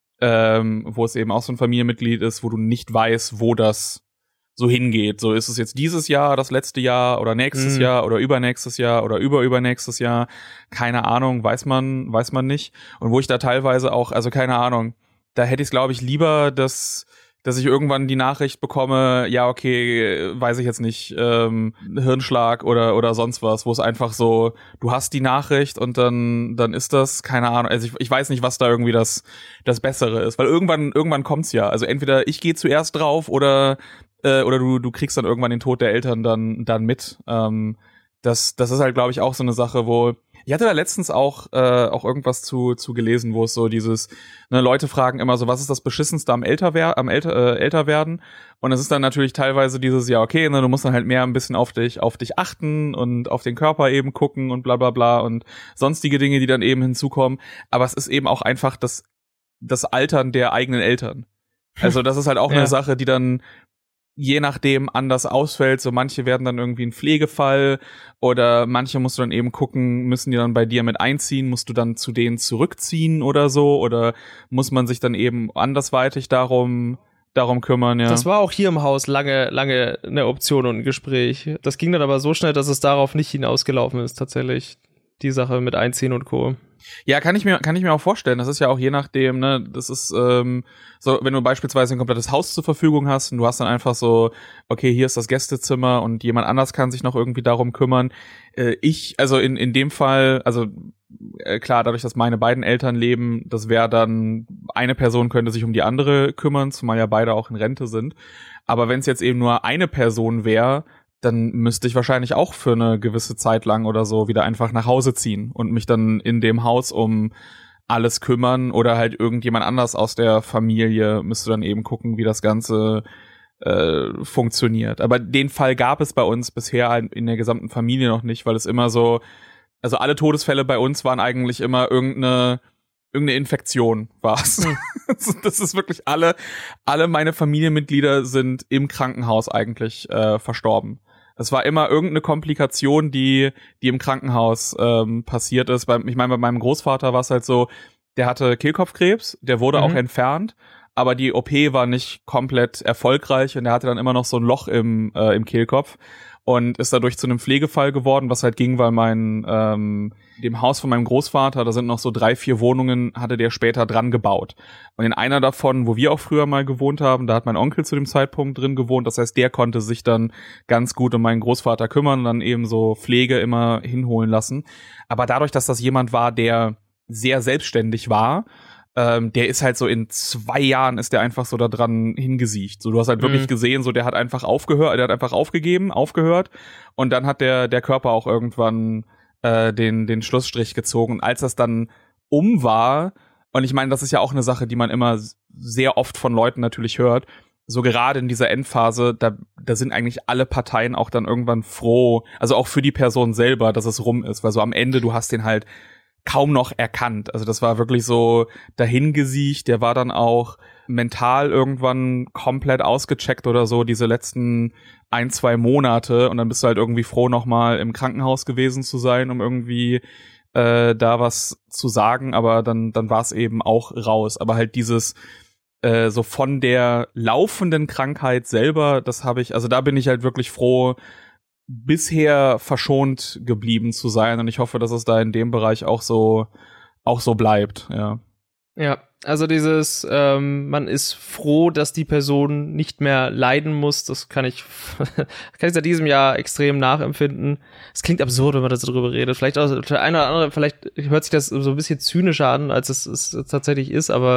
ähm, wo es eben auch so ein Familienmitglied ist, wo du nicht weißt, wo das so hingeht. So, ist es jetzt dieses Jahr, das letzte Jahr oder nächstes mhm. Jahr oder übernächstes Jahr oder überübernächstes Jahr? Keine Ahnung, weiß man, weiß man nicht. Und wo ich da teilweise auch, also keine Ahnung, da hätte ich es, glaube ich, lieber, dass dass ich irgendwann die Nachricht bekomme, ja, okay, weiß ich jetzt nicht, ähm, Hirnschlag oder oder sonst was, wo es einfach so, du hast die Nachricht und dann dann ist das, keine Ahnung, also ich, ich weiß nicht, was da irgendwie das das Bessere ist, weil irgendwann irgendwann kommt's ja, also entweder ich gehe zuerst drauf oder äh, oder du du kriegst dann irgendwann den Tod der Eltern dann dann mit. Ähm, das das ist halt, glaube ich, auch so eine Sache, wo ich hatte da letztens auch äh, auch irgendwas zu zu gelesen, wo es so dieses, ne, Leute fragen immer so, was ist das Beschissenste am älter wer am älter äh, älter werden? Und es ist dann natürlich teilweise dieses, ja, okay, ne, du musst dann halt mehr ein bisschen auf dich auf dich achten und auf den Körper eben gucken und bla bla bla und sonstige Dinge, die dann eben hinzukommen. Aber es ist eben auch einfach das das Altern der eigenen Eltern. Also das ist halt auch ja. eine Sache, die dann je nachdem anders ausfällt. So manche werden dann irgendwie ein Pflegefall oder manche musst du dann eben gucken, müssen die dann bei dir mit einziehen, musst du dann zu denen zurückziehen oder so oder muss man sich dann eben andersweitig darum darum kümmern, ja. Das war auch hier im Haus lange, lange eine Option und ein Gespräch. Das ging dann aber so schnell, dass es darauf nicht hinausgelaufen ist, tatsächlich. Die Sache mit Einziehen und Co. Ja, kann ich mir kann ich mir auch vorstellen. Das ist ja auch je nachdem, ne, das ist ähm, so, wenn du beispielsweise ein komplettes Haus zur Verfügung hast und du hast dann einfach so, okay, hier ist das Gästezimmer und jemand anders kann sich noch irgendwie darum kümmern. Äh, ich, also in in dem Fall, also äh, klar, dadurch, dass meine beiden Eltern leben, das wäre dann, eine Person könnte sich um die andere kümmern, zumal ja beide auch in Rente sind. Aber wenn es jetzt eben nur eine Person wäre, dann müsste ich wahrscheinlich auch für eine gewisse Zeit lang oder so wieder einfach nach Hause ziehen und mich dann in dem Haus um alles kümmern oder halt irgendjemand anders aus der Familie müsste dann eben gucken, wie das Ganze äh, funktioniert. Aber den Fall gab es bei uns bisher halt in der gesamten Familie noch nicht, weil es immer so, also alle Todesfälle bei uns waren eigentlich immer irgendeine irgendeine Infektion war's. Hm. Das ist wirklich alle, alle meine Familienmitglieder sind im Krankenhaus eigentlich äh, verstorben. Es war immer irgendeine Komplikation, die die im Krankenhaus ähm, passiert ist. Bei, ich meine, bei meinem Großvater war es halt so, der hatte Kehlkopfkrebs, der wurde mhm. auch entfernt, aber die O P war nicht komplett erfolgreich und er hatte dann immer noch so ein Loch im äh, im Kehlkopf und ist dadurch zu einem Pflegefall geworden, was halt ging, weil mein ähm, dem Haus von meinem Großvater, da sind noch so drei, vier Wohnungen, hatte der später dran gebaut. Und in einer davon, wo wir auch früher mal gewohnt haben, da hat mein Onkel zu dem Zeitpunkt drin gewohnt. Das heißt, der konnte sich dann ganz gut um meinen Großvater kümmern und dann eben so Pflege immer hinholen lassen. Aber dadurch, dass das jemand war, der sehr selbstständig war, ähm, der ist halt so in zwei Jahren ist der einfach so da dran hingesiecht. So, du hast halt mhm. wirklich gesehen, so der hat einfach aufgehört, der hat einfach aufgegeben, aufgehört und dann hat der der Körper auch irgendwann äh, den den Schlussstrich gezogen. Und als das dann um war, und ich meine, das ist ja auch eine Sache, die man immer sehr oft von Leuten natürlich hört, so gerade in dieser Endphase, da da sind eigentlich alle Parteien auch dann irgendwann froh, also auch für die Person selber, dass es rum ist, weil so am Ende, du hast den halt kaum noch erkannt. Also das war wirklich so dahingesiecht. Der war dann auch mental irgendwann komplett ausgecheckt oder so, diese letzten ein, zwei Monate. Und dann bist du halt irgendwie froh, nochmal im Krankenhaus gewesen zu sein, um irgendwie äh, da was zu sagen. Aber dann, dann war es eben auch raus. Aber halt dieses äh, so von der laufenden Krankheit selber, das habe ich, also da bin ich halt wirklich froh, bisher verschont geblieben zu sein und ich hoffe, dass es da in dem Bereich auch so auch so bleibt, ja. Ja, also dieses, ähm, man ist froh, dass die Person nicht mehr leiden muss, das kann ich kann ich seit diesem Jahr extrem nachempfinden. Es klingt absurd, wenn man darüber redet. Vielleicht auch der eine oder andere, vielleicht hört sich das so ein bisschen zynischer an, als es, es tatsächlich ist, aber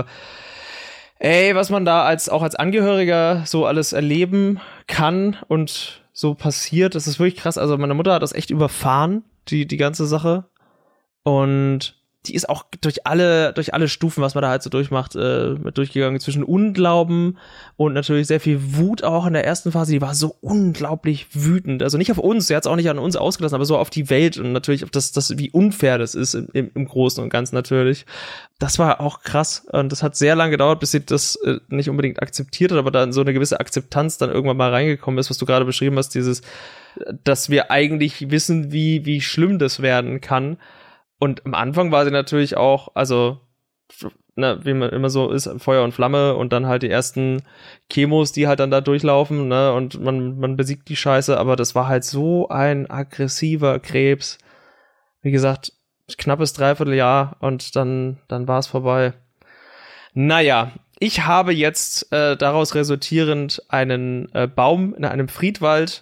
ey, was man da als auch als Angehöriger so alles erleben kann und so passiert, das ist wirklich krass. Also meine Mutter hat das echt überfahren, die die ganze Sache. Und die ist auch durch alle, durch alle Stufen, was man da halt so durchmacht, äh, durchgegangen, zwischen Unglauben und natürlich sehr viel Wut auch in der ersten Phase. Die war so unglaublich wütend. Also nicht auf uns, sie hat es auch nicht an uns ausgelassen, aber so auf die Welt und natürlich auf das, das wie unfair das ist im, im, im Großen und Ganzen natürlich. Das war auch krass und das hat sehr lange gedauert, bis sie das äh, nicht unbedingt akzeptiert hat, aber dann so eine gewisse Akzeptanz dann irgendwann mal reingekommen ist, was du gerade beschrieben hast, dieses, dass wir eigentlich wissen, wie, wie schlimm das werden kann. Und am Anfang war sie natürlich auch, also, ne, wie man immer so ist, Feuer und Flamme und dann halt die ersten Chemos, die halt dann da durchlaufen, ne, und man, man besiegt die Scheiße, aber das war halt so ein aggressiver Krebs. Wie gesagt, knappes Dreivierteljahr und dann, dann war es vorbei. Naja, ich habe jetzt äh, daraus resultierend einen äh, Baum in einem Friedwald.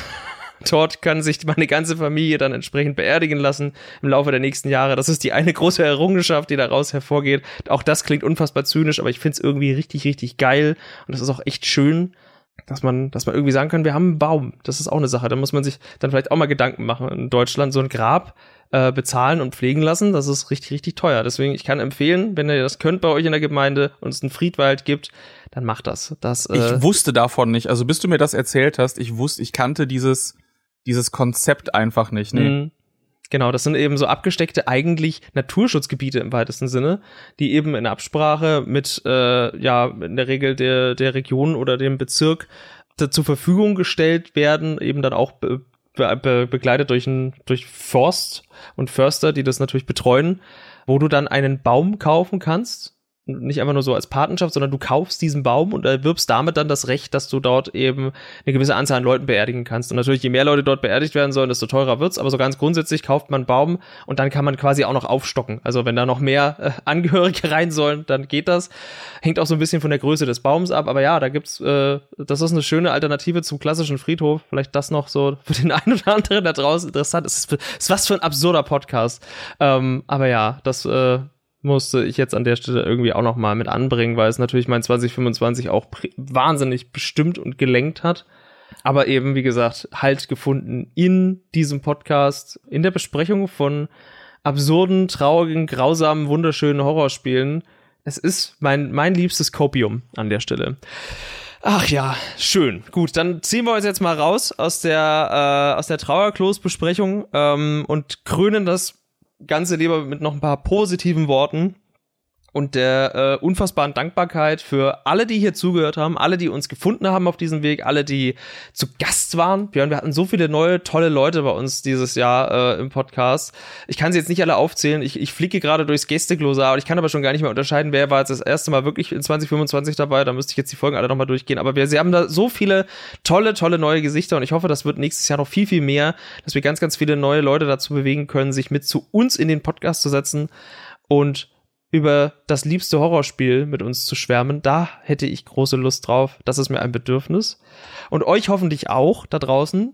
Dort kann sich meine ganze Familie dann entsprechend beerdigen lassen im Laufe der nächsten Jahre. Das ist die eine große Errungenschaft, die daraus hervorgeht. Auch das klingt unfassbar zynisch, aber ich finde es irgendwie richtig, richtig geil. Und das ist auch echt schön, dass man, dass man irgendwie sagen kann, wir haben einen Baum. Das ist auch eine Sache. Da muss man sich dann vielleicht auch mal Gedanken machen. In Deutschland so ein Grab äh, bezahlen und pflegen lassen, das ist richtig, richtig teuer. Deswegen, ich kann empfehlen, wenn ihr das könnt bei euch in der Gemeinde und es einen Friedwald gibt, dann macht das. das äh ich wusste davon nicht. Also bis du mir das erzählt hast, ich wusste, ich kannte dieses dieses Konzept einfach nicht, ne? Mhm. Genau, das sind eben so abgesteckte eigentlich Naturschutzgebiete im weitesten Sinne, die eben in Absprache mit, äh, ja, in der Regel der, der Region oder dem Bezirk zur Verfügung gestellt werden, eben dann auch be- be- begleitet durch ein, durch Forst und Förster, die das natürlich betreuen, wo du dann einen Baum kaufen kannst. Nicht einfach nur so als Patenschaft, sondern du kaufst diesen Baum und erwirbst damit dann das Recht, dass du dort eben eine gewisse Anzahl an Leuten beerdigen kannst. Und natürlich, je mehr Leute dort beerdigt werden sollen, desto teurer wird's. Aber so ganz grundsätzlich kauft man einen Baum und dann kann man quasi auch noch aufstocken. Also wenn da noch mehr äh, Angehörige rein sollen, dann geht das. Hängt auch so ein bisschen von der Größe des Baums ab. Aber ja, da gibt's, äh, das ist eine schöne Alternative zum klassischen Friedhof. Vielleicht das noch so für den einen oder anderen da draußen interessant. Es ist, ist was für ein absurder Podcast. Ähm, aber ja, das äh, musste ich jetzt an der Stelle irgendwie auch noch mal mit anbringen, weil es natürlich mein zwanzig fünfundzwanzig auch pr- wahnsinnig bestimmt und gelenkt hat. Aber eben, wie gesagt, Halt gefunden in diesem Podcast, in der Besprechung von absurden, traurigen, grausamen, wunderschönen Horrorspielen. Es ist mein, mein liebstes Kopium an der Stelle. Ach ja, schön. Gut, dann ziehen wir uns jetzt mal raus aus der, äh, aus der Trauerklos-Besprechung ähm, und krönen das Ganze lieber mit noch ein paar positiven Worten und der äh, unfassbaren Dankbarkeit für alle, die hier zugehört haben, alle, die uns gefunden haben auf diesem Weg, alle, die zu Gast waren. Björn, wir hatten so viele neue, tolle Leute bei uns dieses Jahr äh, im Podcast. Ich kann sie jetzt nicht alle aufzählen. Ich, ich fliege gerade durchs Gästeglosar und ich kann aber schon gar nicht mehr unterscheiden, wer war jetzt das erste Mal wirklich in zwanzig fünfundzwanzig dabei. Da müsste ich jetzt die Folgen alle nochmal durchgehen. Aber wir sie haben da so viele tolle, tolle neue Gesichter und ich hoffe, das wird nächstes Jahr noch viel, viel mehr, dass wir ganz, ganz viele neue Leute dazu bewegen können, sich mit zu uns in den Podcast zu setzen und über das liebste Horrorspiel mit uns zu schwärmen. Da hätte ich große Lust drauf. Das ist mir ein Bedürfnis. Und euch hoffentlich auch da draußen.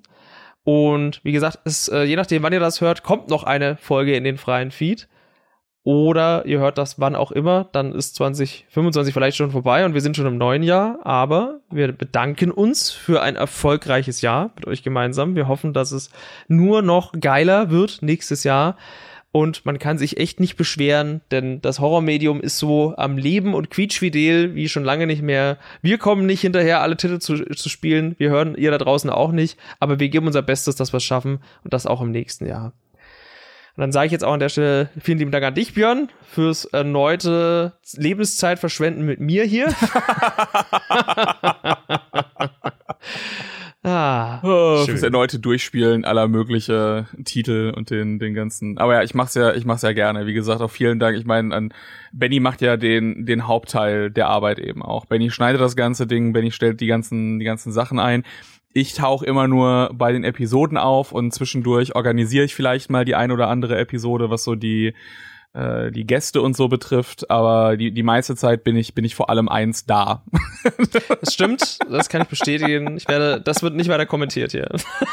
Und wie gesagt, es, äh, je nachdem, wann ihr das hört, kommt noch eine Folge in den freien Feed. Oder ihr hört das wann auch immer. Dann ist zwanzig fünfundzwanzig vielleicht schon vorbei und wir sind schon im neuen Jahr. Aber wir bedanken uns für ein erfolgreiches Jahr mit euch gemeinsam. Wir hoffen, dass es nur noch geiler wird nächstes Jahr. Und man kann sich echt nicht beschweren, denn das Horrormedium ist so am Leben und quietschfidel wie schon lange nicht mehr. Wir kommen nicht hinterher, alle Titel zu, zu spielen. Wir hören ihr da draußen auch nicht. Aber wir geben unser Bestes, dass wir es schaffen. Und das auch im nächsten Jahr. Und dann sage ich jetzt auch an der Stelle vielen lieben Dank an dich, Björn, fürs erneute Lebenszeitverschwenden mit mir hier. Ah, oh, fürs erneute Durchspielen aller mögliche Titel und den den ganzen. Aber ja, ich mach's ja, ich mach's ja gerne. Wie gesagt, auch vielen Dank. Ich meine, an Benny macht ja den den Hauptteil der Arbeit eben auch. Benny schneidet das ganze Ding, Benny stellt die ganzen die ganzen Sachen ein. Ich tauche immer nur bei den Episoden auf und zwischendurch organisiere ich vielleicht mal die ein oder andere Episode, was so die äh, die Gäste und so betrifft, aber die die meiste Zeit bin ich bin ich vor allem eins da. Das stimmt, das kann ich bestätigen. Ich werde, das wird nicht weiter kommentiert hier.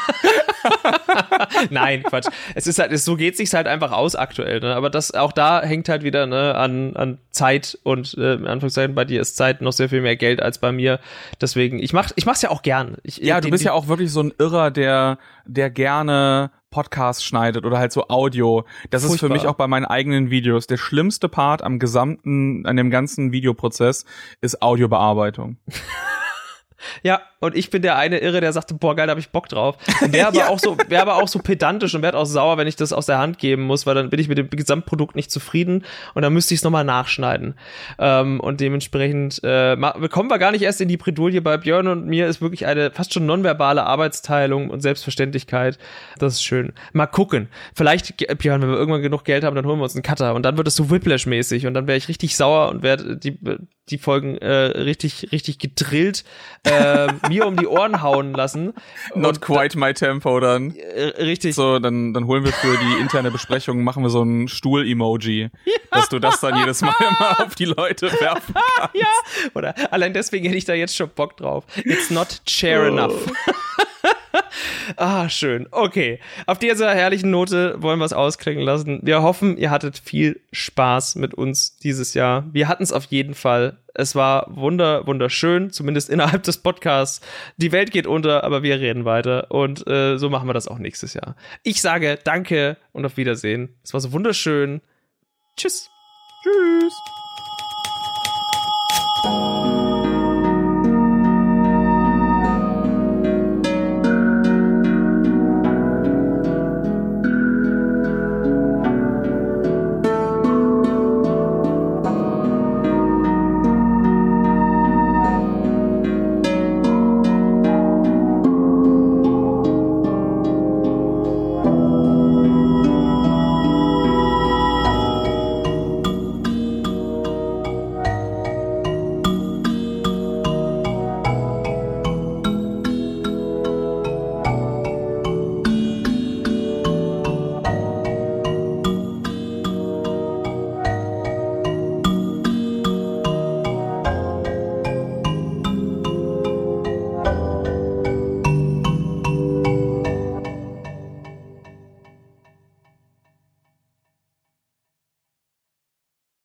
Nein, Quatsch. Es ist halt, so geht sich's halt einfach aus aktuell, ne? Aber das, auch da hängt halt wieder, ne, an, an Zeit und, äh, in Anführungszeichen, bei dir ist Zeit noch sehr viel mehr Geld als bei mir. Deswegen, ich mach, ich mach's ja auch gern. Ich, ja, die, du bist die, ja auch wirklich so ein Irrer, der, der gerne Podcasts schneidet oder halt so Audio. Das Furchtbar. Ist für mich auch bei meinen eigenen Videos. Der schlimmste Part am gesamten, an dem ganzen Videoprozess ist Audiobearbeitung. Ja, und ich bin der eine Irre, der sagte, boah, geil, da hab ich Bock drauf. Und der aber ja. auch so, wäre aber auch so pedantisch und werd auch sauer, wenn ich das aus der Hand geben muss, weil dann bin ich mit dem Gesamtprodukt nicht zufrieden und dann müsste ich es nochmal nachschneiden. Ähm, und dementsprechend äh, kommen wir gar nicht erst in die Bredouille. Bei Björn und mir ist wirklich eine fast schon nonverbale Arbeitsteilung und Selbstverständlichkeit. Das ist schön. Mal gucken. Vielleicht, Björn, wenn wir irgendwann genug Geld haben, dann holen wir uns einen Cutter und dann wird es so Whiplash-mäßig und dann wäre ich richtig sauer und werde die, die Folgen äh, richtig, richtig gedrillt äh, mir um die Ohren hauen lassen. Not quite my tempo dann. Äh, richtig. So, dann, dann holen wir für die interne Besprechung, machen wir so ein Stuhl-Emoji, ja. dass du das dann jedes Mal immer auf die Leute werfen kannst. Ja, oder allein deswegen hätte ich da jetzt schon Bock drauf. It's not chair oh. enough. Ah, schön. Okay. Auf dieser herrlichen Note wollen wir es ausklingen lassen. Wir hoffen, ihr hattet viel Spaß mit uns dieses Jahr. Wir hatten es auf jeden Fall. Es war wunder, wunderschön, zumindest innerhalb des Podcasts. Die Welt geht unter, aber wir reden weiter. Und äh, so machen wir das auch nächstes Jahr. Ich sage danke und auf Wiedersehen. Es war so wunderschön. Tschüss. Tschüss.